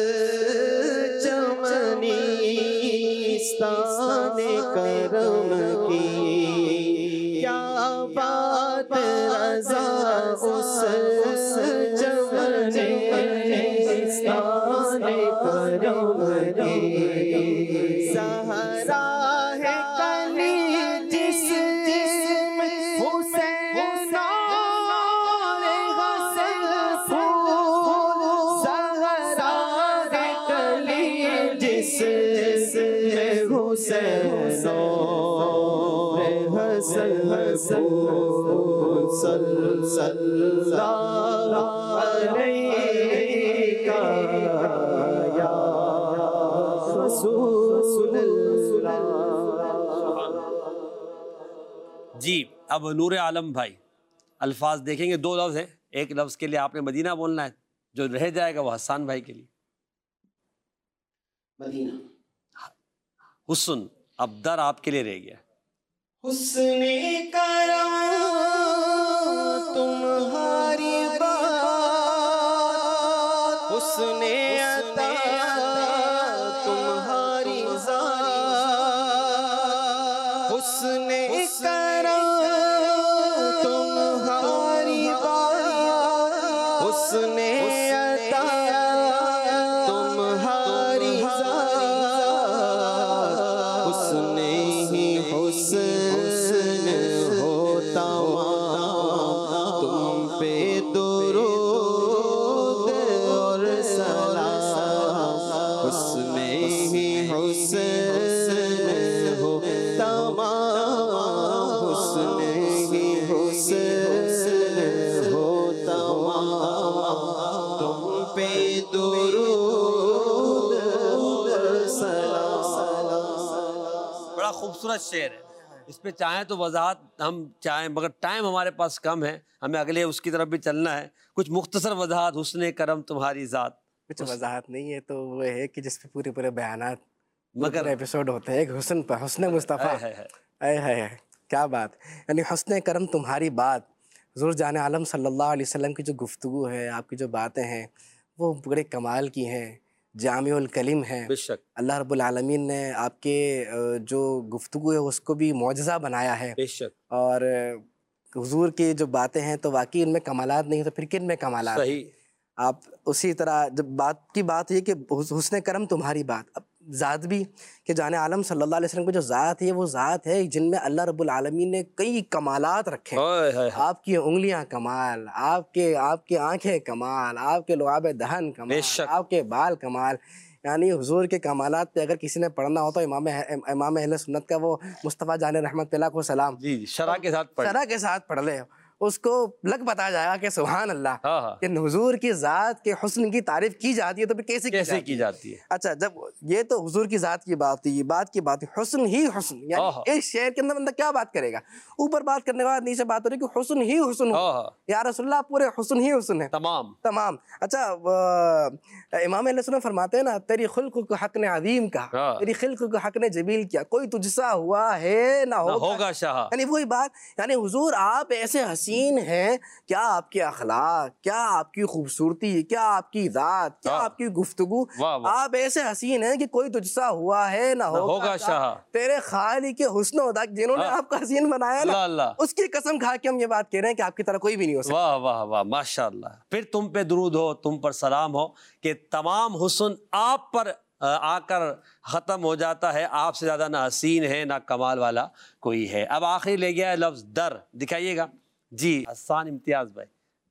چمنیستان کرم کی، کیا بات رضا اس چمنیستان کرم کی. زہرا ہے کلی جس جی. اب نور عالم بھائی الفاظ دیکھیں گے، 2 لفظ ہیں. ایک لفظ کے لیے آپ نے مدینہ بولنا ہے، جو رہ جائے گا وہ حسان بھائی کے لیے مدینہ. حسن. اب در آپ کے لیے رہ گیا. حسن کرم تمہاری بات، حسن عطا تمہاری ذات، حسن کرم تمہاری بات، حسن عطا تمہاری ذات، حسن ہی حسن ہوتا تم پہ درود اور سلام، حسن ہی حسن ہوتا حسن ہی حسن ہوتا تم پہ درود اور سلام. بڑا خوبصورت شعر ہے. اس پہ چاہیں تو وضاحت ہم چاہیں، مگر ٹائم ہمارے پاس کم ہے، ہمیں اگلے اس کی طرف بھی چلنا ہے. کچھ مختصر وضاحت. حسن کرم تمہاری ذات. کچھ وضاحت نہیں ہے تو وہ ہے کہ جس پہ پورے بیانات مگر ایپیسوڈ ہوتے ہیں. ایک حسن پہ، حسن مصطفیٰ، کیا بات. یعنی حسن کرم تمہاری بات، حضور جان عالم صلی اللہ علیہ وسلم کی جو گفتگو ہے، آپ کی جو باتیں ہیں، وہ بڑے کمال کی ہیں، جامع الکلم ہیں. بے شک. اللہ رب العالمین نے آپ کے جو گفتگو ہے اس کو بھی معجزہ بنایا ہے. بے شک. اور حضور کی جو باتیں ہیں تو واقعی ان میں کمالات نہیں تو پھر کن میں کمالات ہیں؟ صحیح. آپ اسی طرح جب بات کی بات یہ کہ حسن کرم تمہاری بات، اب ذات بھی کہ جان عالم صلی اللہ علیہ وسلم کی جو ذات ہے وہ ذات ہے جن میں اللہ رب العالمین نے کئی کمالات رکھے. آپ کی انگلیاں کمال، آپ کے آنکھیں کمال، آپ کے لعاب دہن کمال، آپ کے بال کمال. یعنی حضور کے کمالات پہ اگر کسی نے پڑھنا ہو تو امام اہل سنت کا وہ مصطفیٰ جان رحمت پہ لاکھوں سلام جی شرح کے ساتھ پڑھ لے. اس کو لگ بتایا جائے گا کہ سبحان اللہ کہ حضور کی ذات کے حسن کی تعریف کی جاتی ہے تو پھر کیسے کی جاتی ہے. اچھا جب یہ تو حضور کی ذات کی بات ہوئی, بات کی بات ہوئی حسن ہی حسن, یعنی ایک شعر کے اندر بندہ کیا بات کرے گا, اوپر بات کرنے کے بعد نیچے بات ہو رہی کہ حسن ہی حسن ہو, یا رسول اللہ پورے حسن ہی حسن ہے تمام. اچھا امام علیہ السلام فرماتے ہیں نا تیری خلق کو حق نے عظیم کہا, تیری خلق کو حق نے جمیل کیا, کوئی تجھ سا ہوا ہے نہ ہوگا شاہ. یعنی وہی بات, یعنی حضور آپ ایسے حسین ہیں, کیا آپ کے اخلاق, کیا آپ کی خوبصورتی, کیا آپ کی ذات, کیا آپ کی گفتگو, آپ ایسے حسین ہیں کہ کوئی تجھ سا ہوا ہے نہ ہوگا شاہ. تیرے خالق کے حسن و عطا جنہوں نے آپ کو حسین بنایا نا, اس کی قسم کھا کے ہم یہ بات کہہ رہے ہیں کہ آپ کی طرح کوئی بھی نہیں ہو سکتا. واہ واہ واہ ماشاءاللہ. پھر تم پہ درود ہو, تم پر سلام ہو کہ تمام حسن آپ پر آ کر ختم ہو جاتا ہے. آپ سے زیادہ نہ حسین ہے نہ کمال والا کوئی ہے. اب آخری لے گیا ہے لفظ در, دکھائیے گا جی حسان امتیاز بھائی.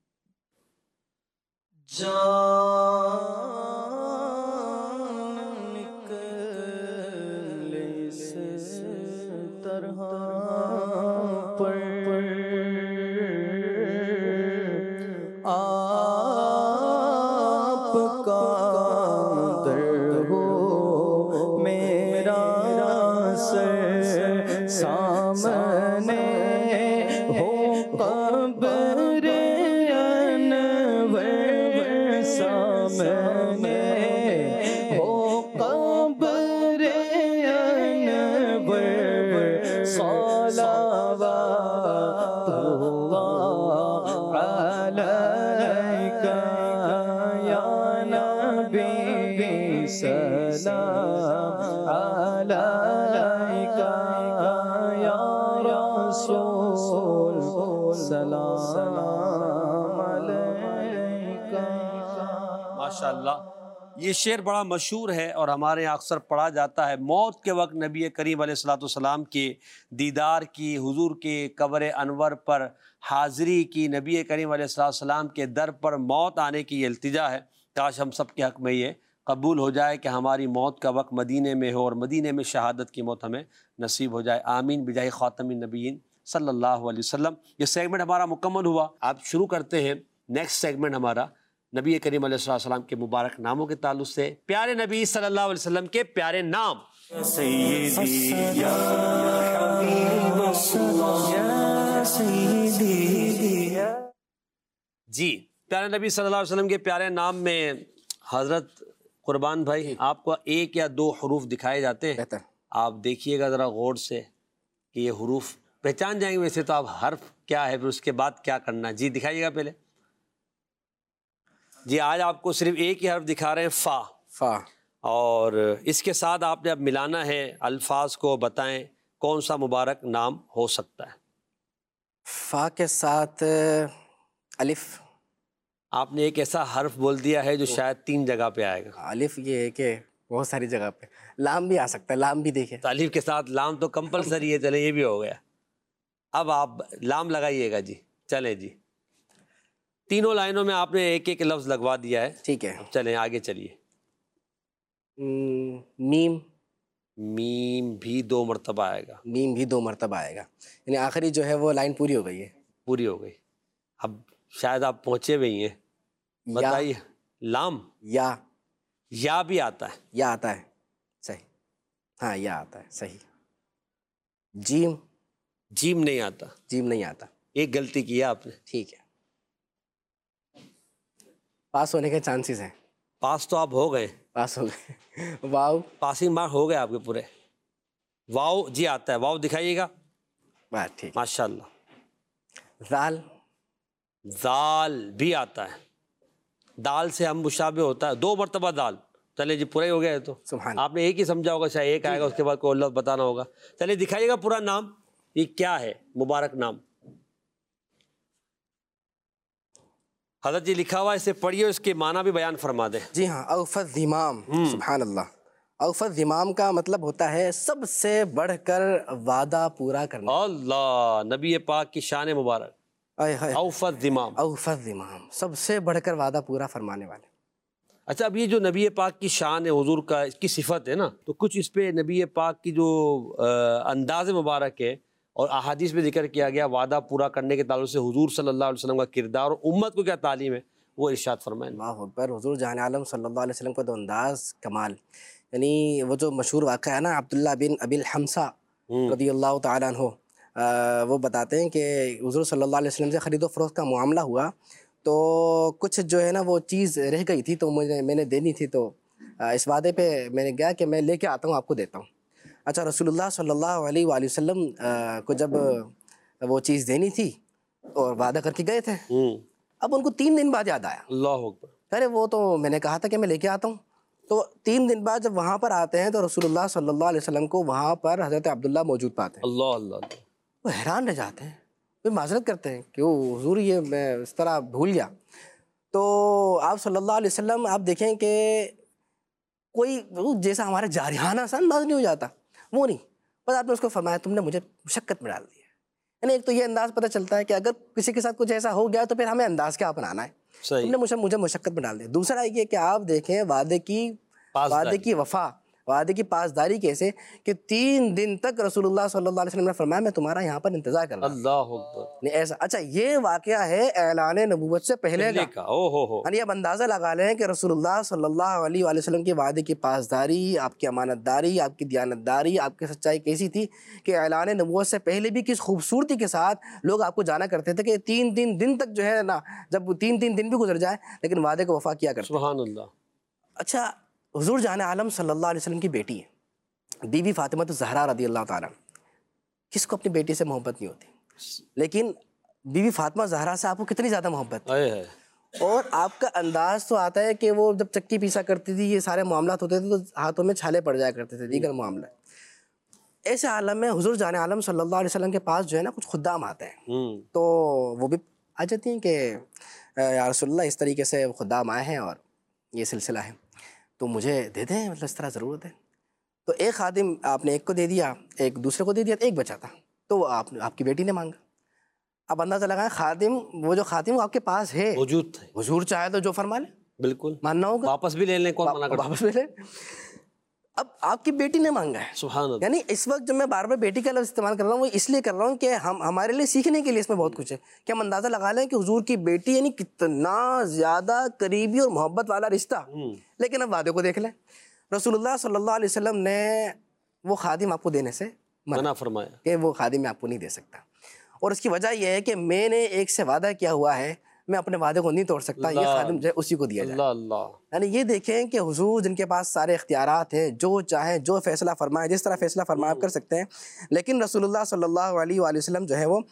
ماشاءاللہ یہ شعر بڑا مشہور ہے اور ہمارے یہاں اکثر پڑھا جاتا ہے. موت کے وقت نبی کریم علیہ الصلوۃ والسلام کے دیدار کی, حضور کے قبر انور پر حاضری کی, نبی کریم علیہ الصلوۃ والسلام کے در پر موت آنے کی یہ التجا ہے. کاش ہم سب کے حق میں یہ قبول ہو جائے کہ ہماری موت کا وقت مدینے میں ہو اور مدینے میں شہادت کی موت ہمیں نصیب ہو جائے. آمین بجاہ خاتم النبیین صلی اللہ علیہ وسلم. یہ سیگمنٹ ہمارا مکمل ہوا. آپ شروع کرتے ہیں نیکسٹ سیگمنٹ ہمارا نبی کریم علیہ السلام کے مبارک ناموں کے تعلق سے. پیارے نبی صلی اللہ علیہ وسلم کے پیارے نام. جی پیارے نبی صلی اللہ علیہ وسلم کے پیارے نام میں حضرت قربان بھائی آپ کو ایک یا دو حروف دکھائے جاتے ہیں, آپ دیکھیے گا ذرا غور سے کہ یہ حروف پہچان جائیں گے. ویسے تو آپ حرف کیا ہے پھر اس کے بعد کیا کرنا ہے, جی دکھائیے گا پہلے. جی آج آپ کو صرف ایک ہی حرف دکھا رہے ہیں, فا, اور اس کے ساتھ آپ نے اب ملانا ہے الفاظ کو. بتائیں کون سا مبارک نام ہو سکتا ہے؟ فا کے ساتھ الف. آپ نے ایک ایسا حرف بول دیا ہے جو شاید 3 جگہ پہ آئے گا. الف یہ ہے کہ بہت ساری جگہ پہ. لام بھی آ سکتا ہے, لام بھی دیکھیں. تو الف کے ساتھ لام تو کمپلسری ہے, چلیں یہ بھی ہو گیا. اب آپ لام لگائیے گا جی. چلیں جی, تینوں لائنوں میں آپ نے ایک ایک لفظ لگوا دیا ہے. ٹھیک ہے چلیں آگے چلیے. میم. میم بھی 2 مرتبہ آئے گا. میم بھی 2 مرتبہ آئے گا, یعنی آخری جو ہے وہ لائن پوری ہو گئی ہے. پوری ہو گئی. اب شاید آپ پہنچے ہوئی ہیں, بتائیے. لام, یا بھی آتا ہے. یا آتا ہے, صحیح. ہاں یا آتا ہے, صحیح. جیم. جیم نہیں آتا. جیم نہیں آتا. ایک غلطی کی ہے آپ نے. ٹھیک ہے, پاس ہونے کے چانسز ہیں. پاس تو آپ ہو گئے. پاس ہو گئے. واو. پاسنگ مارک ہو گئے آپ کے پورے. واو جی آتا ہے. واو دکھائیے گا. بات ٹھیک. ماشاء اللہ. زال. زال بھی آتا ہے. دال سے ہم مشابہ ہوتا ہے. 2 مرتبہ دال. چلے جی پورا ہی ہو گیا ہے. تو آپ نے ایک ہی سمجھا ہوگا, شاید ایک آئے گا اس کے بعد کوئی لفظ بتانا ہوگا. چلے دکھائیے گا پورا نام. یہ کیا ہے مبارک نام؟ حضرت جی لکھا ہوا, اسے پڑھیے, اس کے معنی بھی بیان فرما دیں. جی ہاں, اوف الذمام. سبحان اللہ. اوف الذمام کا مطلب ہوتا ہے سب سے بڑھ کر وعدہ پورا کرنا. اللہ, نبی پاک کی شان مبارک. اوف الذمام. اوف الذمام, سب سے بڑھ کر وعدہ پورا فرمانے والے. اچھا, اب یہ جو نبی پاک کی شان ہے, حضور کا اس کی صفت ہے نا, تو کچھ اس پہ نبی پاک کی جو انداز مبارک ہے اور احادیث میں ذکر کیا گیا وعدہ پورا کرنے کے تعلق سے حضور صلی اللہ علیہ وسلم کا کردار اور امت کو کیا تعلیم ہے وہ ارشاد فرمائیں۔ اللہ اکبر، حضور جان عالم صلی اللہ علیہ وسلم کا تو انداز کمال، یعنی وہ جو مشہور واقعہ ہے نا عبداللہ بن ابی الحمصہ رضی اللہ تعالیٰ عنہ، وہ بتاتے ہیں کہ حضور صلی اللہ علیہ وسلم سے خرید و فروخت کا معاملہ ہوا تو کچھ جو ہے نا وہ چیز رہ گئی تھی تو میں نے دینی تھی، تو اس وعدے پہ میں نے کہا کہ میں لے کے آتا ہوں، آپ کو دیتا ہوں۔ اچھا، رسول اللہ صلی اللہ علیہ وآلہ وسلم کو جب وہ چیز دینی تھی اور وعدہ کر کے گئے تھے، اب ان کو 3 دن بعد یاد آیا، اللہ اکبر، ارے وہ تو میں نے کہا تھا کہ میں لے کے آتا ہوں۔ تو 3 دن بعد جب وہاں پر آتے ہیں تو رسول اللہ صلی اللہ علیہ وسلم کو وہاں پر حضرت عبداللہ موجود پاتے ہیں۔ اللہ اللہ اللہ، وہ حیران رہ جاتے ہیں، وہ معذرت کرتے ہیں کہ وہ حضور یہ میں اس طرح بھول گیا۔ تو آپ صلی اللہ علیہ وسلم آپ دیکھیں کہ کوئی جیسا ہمارا جارحانہ سا انداز نہیں ہو جاتا، وہ نہیں، بس آپ نے اس کو فرمایا تم نے مجھے مشقت میں ڈال دیا۔ یعنی ایک تو یہ انداز پتہ چلتا ہے کہ اگر کسی کے ساتھ کچھ ایسا ہو گیا تو پھر ہمیں انداز کیا اپنانا ہے، تم نے مجھے مشقت میں ڈال دیا۔ دوسرا یہ کہ آپ دیکھیں وعدے کی وفا، وعدے کی پاسداری کیسے کہ 3 دن تک رسول اللہ صلی اللہ علیہ وسلم نے فرمایا میں تمہارا یہاں پر انتظار کر رہا ہوں۔ اللہ اکبر، نہیں ایسا، اچھا یہ واقعہ ہے اعلان نبوت سے پہلے کا، یعنی اب اندازہ لگا لیں کہ رسول اللہ صلی اللہ علیہ وآلہ وسلم کے وعدے کی پاسداری، آپ کی امانت داری، آپ کی دیانت داری، آپ کی سچائی کیسی تھی کہ اعلان نبوت سے پہلے بھی کس خوبصورتی کے ساتھ لوگ آپ کو جانا کرتے تھے کہ 3 دن تک جو ہے نا، جب 3 دن بھی گزر جائے لیکن وعدے کو وفا کیا کرتے۔ سبحان اللہ۔ اچھا، حضور جان عالم صلی اللہ علیہ وسلم کی بیٹی ہے بی بی فاطمہ الزہرا رضی اللہ تعالیٰ، کس کو اپنی بیٹی سے محبت نہیں ہوتی، لیکن بی بی فاطمہ زہرا سے آپ کو کتنی زیادہ محبت ہے، اور آپ کا انداز تو آتا ہے کہ وہ جب چکی پیسا کرتی تھی، یہ سارے معاملات ہوتے تھے تو ہاتھوں میں چھالے پڑ جایا کرتے تھے، دیگر معاملہ۔ ایسے عالم میں حضور جان عالم صلی اللہ علیہ وسلم کے پاس جو ہے نا کچھ خدام آتے ہیں، تو وہ بھی آ جاتی ہیں کہ یا رسول اللہ اس طریقے سے خدام آئے ہیں اور یہ سلسلہ ہے تو مجھے دے دیں، مطلب اس طرح ضرورت ہے۔ تو ایک خادم آپ نے ایک کو دے دیا، ایک دوسرے کو دے دیا، ایک بچا تھا تو آپ کی بیٹی نے مانگا۔ اب اندازہ لگائیں خادم، وہ جو خادم وہ آپ کے پاس ہے، موجود تھے، حضور چاہے تو جو فرما لیں، بالکل ماننا ہوگا، واپس بھی لے لیں، کون منع کرتا؟ واپس بھی لیں۔ اب آپ کی بیٹی نے مانگا ہے، سبحان اللہ۔ یعنی اس وقت جب میں بار بار بیٹی کا لفظ استعمال کر رہا ہوں وہ اس لیے کر رہا ہوں کہ ہمارے لیے سیکھنے کے لیے اس میں بہت کچھ ہے کہ ہم اندازہ لگا لیں کہ حضور کی بیٹی یعنی کتنا زیادہ قریبی اور محبت والا رشتہ، لیکن اب وعدے کو دیکھ لیں، رسول اللہ صلی اللہ علیہ وسلم نے وہ خادم آپ کو دینے سے منع فرمایا کہ وہ خادم میں آپ کو نہیں دے سکتا، اور اس کی وجہ یہ ہے کہ میں نے ایک سے وعدہ کیا ہوا ہے، میں اپنے وعدے کو نہیں توڑ سکتا، یہ خادم جو ہے اسی کو دیا جائے۔ اللہ اللہ، یعنی یہ دیکھیں کہ حضور جن کے پاس سارے اختیارات ہیں، جو چاہیں جو فیصلہ فرمائے، جس طرح فیصلہ فرمائے آپ کر سکتے ہیں، لیکن رسول اللہ صلی اللہ علیہ وآلہ وسلم جو ہے وہ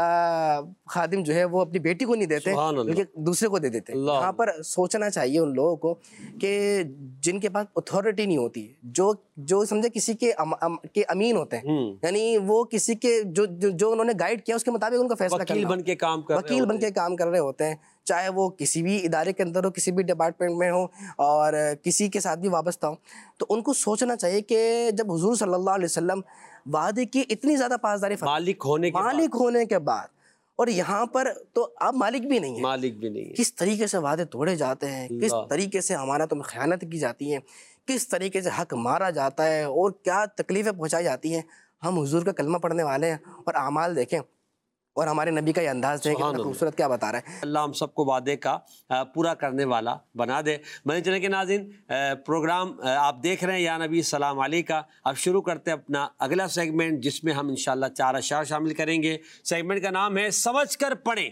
خادم جو ہے وہ اپنی بیٹی کو نہیں دیتے بلکہ دوسرے کو دے دیتے۔ یہاں پر سوچنا چاہیے ان لوگوں کو کہ جن کے پاس اتھارٹی نہیں ہوتی، جو سمجھے کسی کے امین ہوتے ہیں، یعنی وہ کسی کے جو انہوں نے گائیڈ کیا اس کے مطابق ان کا فیصلہ کرنا، وکیل بن کے کام کر رہے ہوتے ہیں، چاہے وہ کسی بھی ادارے کے اندر ہو، کسی بھی ڈپارٹمنٹ میں ہو اور کسی کے ساتھ بھی وابستہ ہو، تو ان کو سوچنا چاہیے کہ جب حضور صلی اللہ علیہ وسلم وعدے کی اتنی زیادہ پاسداری مالک ہونے کے بعد، اور یہاں پر تو آپ مالک بھی نہیں ہیں، کس طریقے سے وعدے توڑے جاتے ہیں، کس طریقے سے امانتوں میں خیانت کی جاتی ہیں، کس طریقے سے حق مارا جاتا ہے اور کیا تکلیفیں پہنچائی جاتی ہیں۔ ہم حضور کا کلمہ پڑھنے والے ہیں اور اعمال دیکھیں اور ہمارے نبی کا یہ انداز دیکھیں کتنا خوبصورت کیا بتا رہا ہے۔ اللہ ہم سب کو وعدے کا پورا کرنے والا بنا دے۔ مدنی چینل کے ناظرین، پروگرام آپ دیکھ رہے ہیں یا نبی السلام علیہ کا۔ اب شروع کرتے ہیں اپنا اگلا سیگمنٹ جس میں ہم انشاءاللہ 4 اشعار شامل کریں گے۔ سیگمنٹ کا نام ہے سمجھ کر پڑھیں۔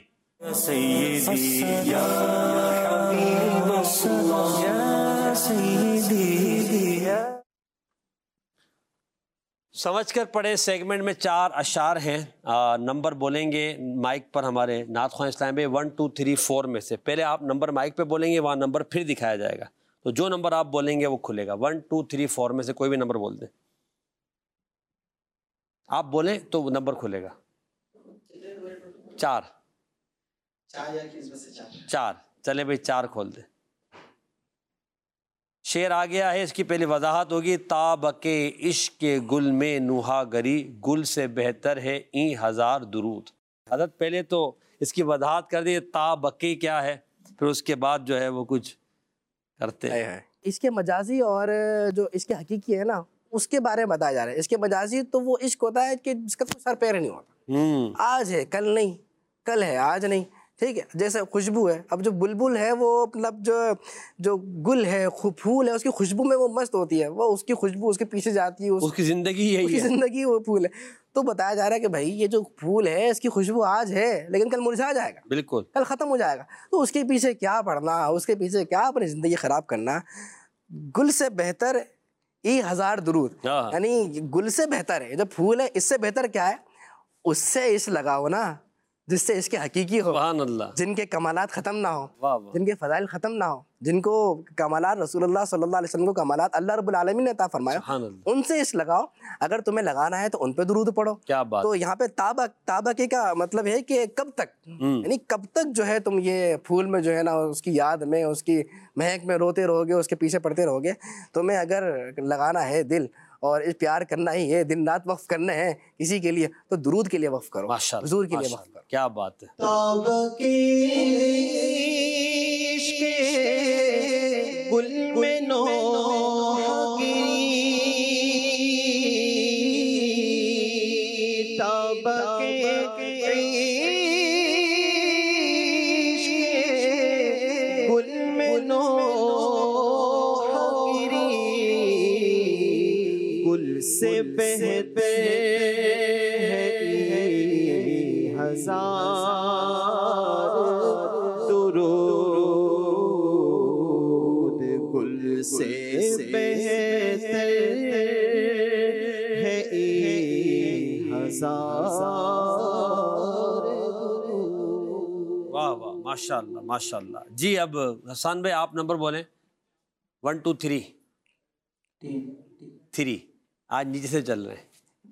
سمجھ کر پڑھے سیگمنٹ میں 4 اشعار ہیں، نمبر بولیں گے مائک پر ہمارے نعت خواہ اسلام میں 1 2 3 4 میں سے۔ پہلے آپ نمبر مائک پہ بولیں گے، وہاں نمبر پھر دکھایا جائے گا، تو جو نمبر آپ بولیں گے وہ کھلے گا۔ 1 2 3 4 میں سے کوئی بھی نمبر بول دیں، آپ بولیں تو وہ نمبر کھلے گا۔ 4 چلے بھائی 4 کھول دیں۔ شعر آ گیا ہے، اس کی پہلی وضاحت ہوگی۔ تاب کے عشق کے گل میں نوحہ گری، گل سے بہتر ہے این 1000 درود۔ حضرت پہلے تو اس کی وضاحت کر دی، تاب کے کیا ہے، پھر اس کے بعد جو ہے وہ کچھ کرتے ہیں۔ اس کے مجازی اور جو اس کے حقیقی ہے نا اس کے بارے میں بتایا جا رہا ہے. اس کے مجازی تو وہ عشق ہوتا ہے کہ جس کا کوئی سر پیر نہیں ہوتا, آج ہے کل نہیں, کل ہے آج نہیں, ٹھیک ہے. جیسے خوشبو ہے, اب جو بلبل ہے وہ مطلب جو گل ہے, پھول ہے, اس کی خوشبو میں وہ مست ہوتی ہے, وہ اس کی خوشبو اس کے پیچھے جاتی ہے, اس کی زندگی یہی ہے, اس کی زندگی وہ پھول ہے. تو بتایا جا رہا ہے کہ بھائی یہ جو پھول ہے اس کی خوشبو آج ہے لیکن کل مرجھا جائے گا, بالکل کل ختم ہو جائے گا. تو اس کے پیچھے کیا پڑنا, اس کے پیچھے کیا اپنی زندگی خراب کرنا. گل سے بہتر ای ہزار درود, یعنی گل سے بہتر ہے جو پھول ہے, اس سے بہتر کیا ہے, اس سے عشق لگاؤ نا جس سے عشق حقیقی ہو, سبحان اللہ, جن کے کمالات ختم نہ ہو, واہ واہ, جن کے فضائل ختم نہ ہو, جن کو کمالات رسول اللہ صلی اللہ علیہ وسلم کو کمالات اللہ رب العالمین نے عطا فرمایا, سبحان اللہ, ان سے عشق لگاؤ. اگر تمہیں لگانا ہے تو ان پہ درود پڑھو. کیا بات. تو یہاں پہ تابکی کا مطلب ہے کہ کب تک, یعنی کب تک جو ہے تم یہ پھول میں جو ہے نا اس کی یاد میں, اس کی مہک میں روتے رہو گے, اس کے پیچھے پڑتے رہو گے. تمہیں اگر لگانا ہے دل اور پیار کرنا ہی ہے, دن رات وقف کرنے ہیں کسی کے لیے, تو درود کے لیے وقف کرو, حضور کے لیے وقف کرو. کیا بات ہے. گل میں نو سے بہتر ہزار درود, گل سے بہتر ہے ہزار. واہ واہ, ماشاء اللہ ماشاء اللہ. جی اب حسان بھائی آپ نمبر بولیں. 1 2 3 3, آج نیچے سے چل رہے ہیں.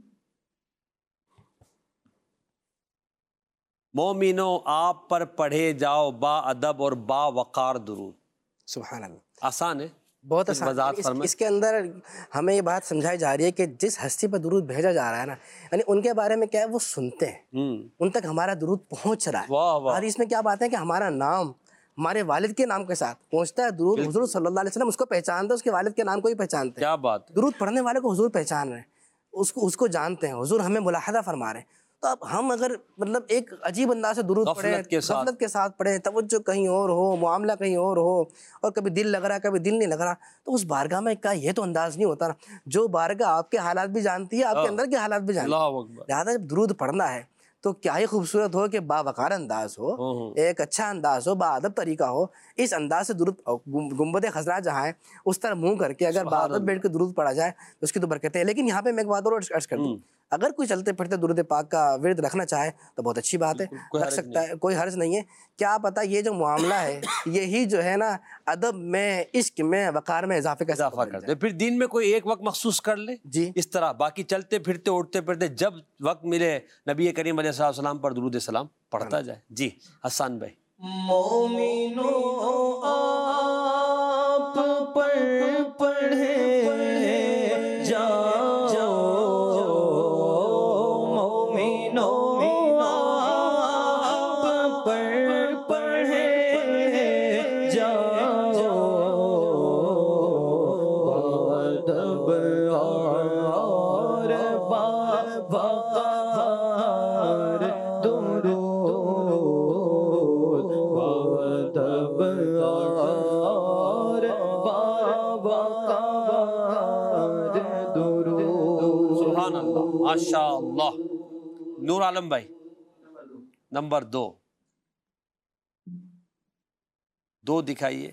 مومنو آپ پر پڑھے جاؤ با ادب اور با وقار درود. سبحان اللہ, آسان ہے, بہت آسان. اس کے اندر ہمیں یہ بات سمجھائی جا رہی ہے کہ جس ہستی پر درود بھیجا جا رہا ہے نا, یعنی ان کے بارے میں کیا ہے, وہ سنتے ہیں, ان تک ہمارا درود پہنچ رہا ہے. حدیث میں کیا بات ہے کہ ہمارا نام ہمارے والد کے نام کے ساتھ پہنچتا ہے, درود حضور صلی اللہ علیہ وسلم اس کو پہچانتے ہیں, اس کے والد کے نام کو ہی پہچانتے ہیں. کیا بات. درود پڑھنے والے کو حضور پہچان رہے ہیں, اس کو جانتے ہیں, حضور ہمیں ملاحظہ فرما رہے ہیں. تو اب ہم اگر مطلب ایک عجیب انداز سے درود پڑھیں, غفلت کے ساتھ پڑھیں, توجہ کہیں اور ہو, معاملہ کہیں اور ہو, اور کبھی دل لگ رہا ہے کبھی دل نہیں لگ رہا, تو اس بارگاہ میں کا یہ تو انداز نہیں ہوتا نا. جو بارگاہ آپ کے حالات بھی جانتی ہے, آپ کے اندر کے حالات بھی جانتی ہے, لہٰذا جب درود پڑھنا ہے تو کیا ہی خوبصورت ہو کہ باوقار انداز ہو, ایک اچھا انداز ہو, باادب طریقہ ہو. اس انداز سے درود, گنبد خضرا جہاں ہے اس طرح منہ کر کے اگر باادب بیٹھ کے درود پڑھا جائے تو اس کی تو برکتیں ہیں. لیکن یہاں پہ میں ایک بات اور عرض کر دوں, اگر کوئی چلتے پھرتے درود پاک کا ورد رکھنا چاہے تو بہت اچھی بات ہے, رکھ سکتا ہے, کوئی حرج نہیں ہے. کیا پتہ یہ جو معاملہ ہے یہی جو ہے نا ادب میں, عشق میں, وقار میں اضافہ کرتے. پھر دین میں کوئی ایک وقت مخصوص کر لے, جی اس طرح باقی چلتے پھرتے اٹھتے پھرتے جب وقت ملے نبی کریم علیہ السلام پر درود السلام پڑھتا جائے. جی حسان بھائی. مومنو آپ پر پڑھے جاؤ, مومنو آپ پر پڑھے جاؤ, ادب اور باوقار درود, ادب اور باوقار درود. سبحان اللہ, ماشاء اللہ. نور عالم بھائی نمبر 2 دکھائیے.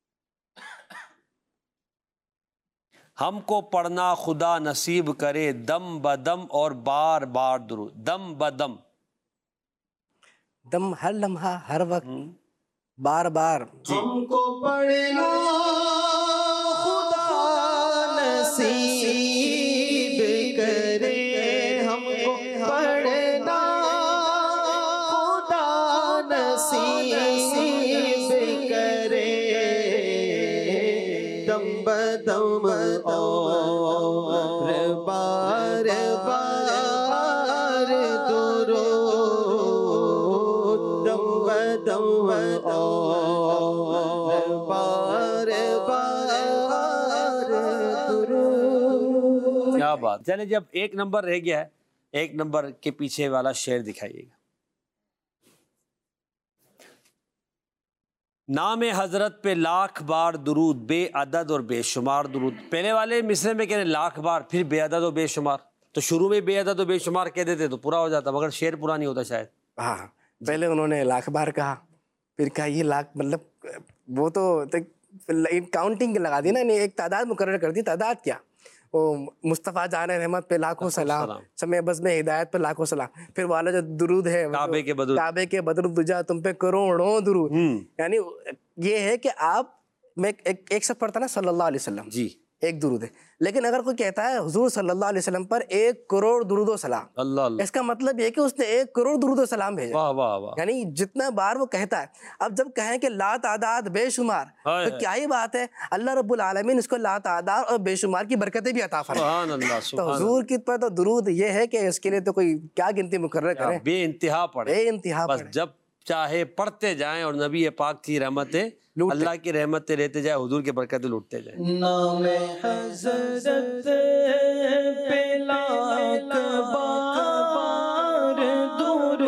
ہم کو پڑھنا خدا نصیب کرے دم بدم اور بار بار درود. دم بدم, دم ہر لمحہ ہر وقت بار بار. ہم کو پڑھنا خدا نصیب کرے, ہم کو پڑھنا خدا نصیب کرے, دم بدم اور بار بار درود, دم بدم اور بار بار درود. کیا بات. چلے جب ایک نمبر رہ گیا ہے, ایک نمبر کے پیچھے والا شعر دکھائیے گا. نام حضرت پہ لاکھ بار درود, بے عدد اور بے شمار درود. پہلے والے مصرے میں کہہ رہے لاکھ بار, پھر بے عدد و بے شمار. تو شروع میں بے عدد و بے شمار کہہ دیتے تو پورا ہو جاتا, مگر شعر پورا نہیں ہوتا شاید. ہاں, پہلے انہوں نے لاکھ بار کہا, پھر کہا یہ لاکھ, مطلب وہ تو کاؤنٹنگ لگا دی نا, ایک تعداد مقرر کر دی. تعداد کیا, وہ مصطفیٰ جان رحمت پہ لاکھوں سلام, سمے بز میں ہدایت پہ لاکھوں سلام. پھر والا جو درود ہے کعبے کے بدر الدجا تم پہ کروڑوں درود. یعنی یہ ہے کہ آپ, میں ایک شخص پڑھتا نا صلی اللہ علیہ وسلم, جی ایک درود ہے, لیکن اگر کوئی کہتا ہے حضور صلی اللہ علیہ وسلم پر 1 کروڑ درود و سلام, اللہ اللہ, اس کا مطلب یہ کہ اس نے 1 کروڑ درود و سلام بھیجا. واہ واہ واہ. یعنی جتنا بار وہ کہتا ہے. اب جب کہیں کہ لا تعداد بے شمار, تو کیا ہی بات ہے, اللہ رب العالمین اس کو لا تعداد اور بے شمار کی برکتیں بھی عطا فرمائے. سبحان اللہ, تو حضور کی پر تو درود یہ ہے کہ اس کے لیے تو کوئی کیا گنتی مقرر کرے, بے انتہا پڑھے, بے انتہا بس پڑھے. جب چاہے پڑھتے جائیں, اور نبی پاک کی رحمتیں, اللہ کی رحمتیں لیتے جائیں, حضور کی برکتیں لوٹتے جائیں. نام حضرت پہ لاکھ بار درود,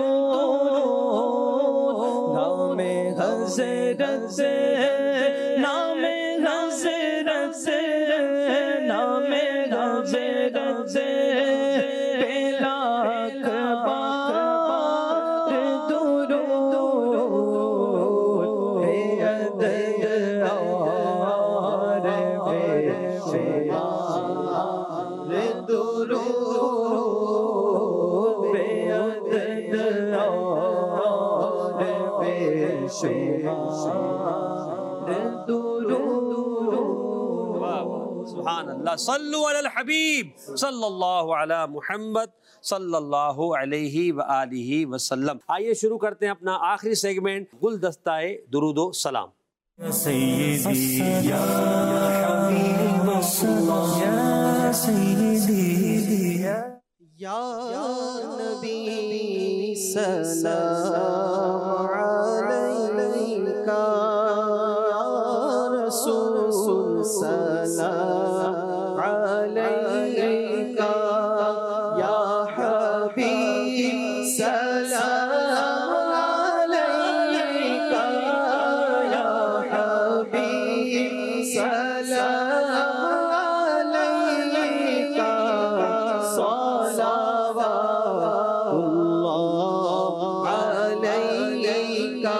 نام حضرت, نام حضرت, نام حضرت پہ لاکھ بار درود, بے عدد اور بے شمار درود, بے عدد اور بے شمار درود. سبحان اللہ. صلو علی الحبیب صلی اللہ علی محمد صلی اللہ علیہ وآلہ وسلم. آئیے شروع کرتے ہیں اپنا آخری سیگمنٹ, گلدستہ درود و سلام. سیدی یا حبیب اللہ, یا سیدی یا نبی سلام علیکہ, یا رسول سلام علیکہ, یا حبیب سلام علیکہ, یا حبیب سلام علیکہ, صلوات اللہ علیکہ,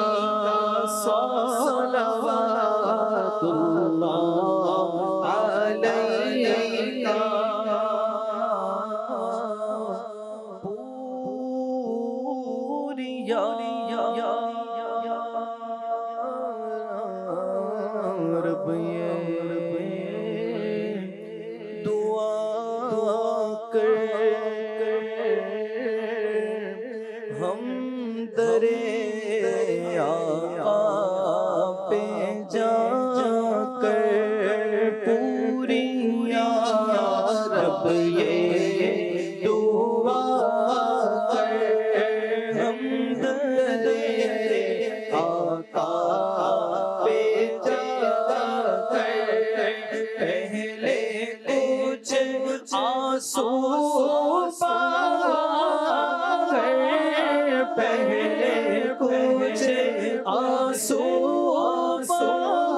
صلوات اللہ علیکہ. پوریا رب دعا کر ہم درے آقا پہ جا کر, پوری یا رب یہ دعا کر ہم درے آقا پہ جا کر, پہلے کچھ آنسو پا کر, پہلے کچھ آنسو پا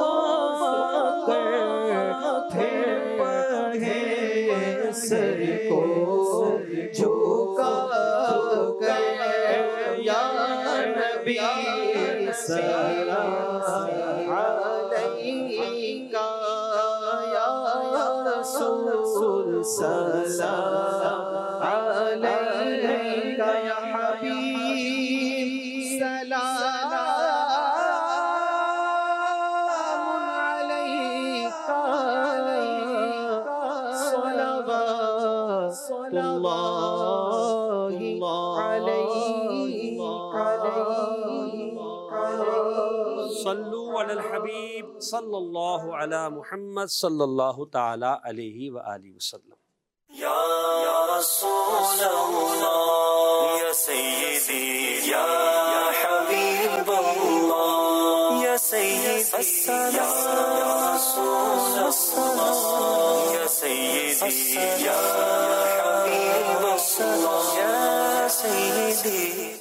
کر, پھر پڑھے سر کو جھکا کر, یا نبی سلام علیکہ, یا رسول سلام علیکہ, یا حبیب سلام علیکہ, صلوات اللہ علیکہ. صلو علی الحبیب صلی اللہ علی محمد صلی اللہ تعالی علیہ وآلہ وسلم. یا رسول اللہ, یا سیدی یا حبیب اللہ, یا سیدی یا رسول اللہ, یا سیدی یا سے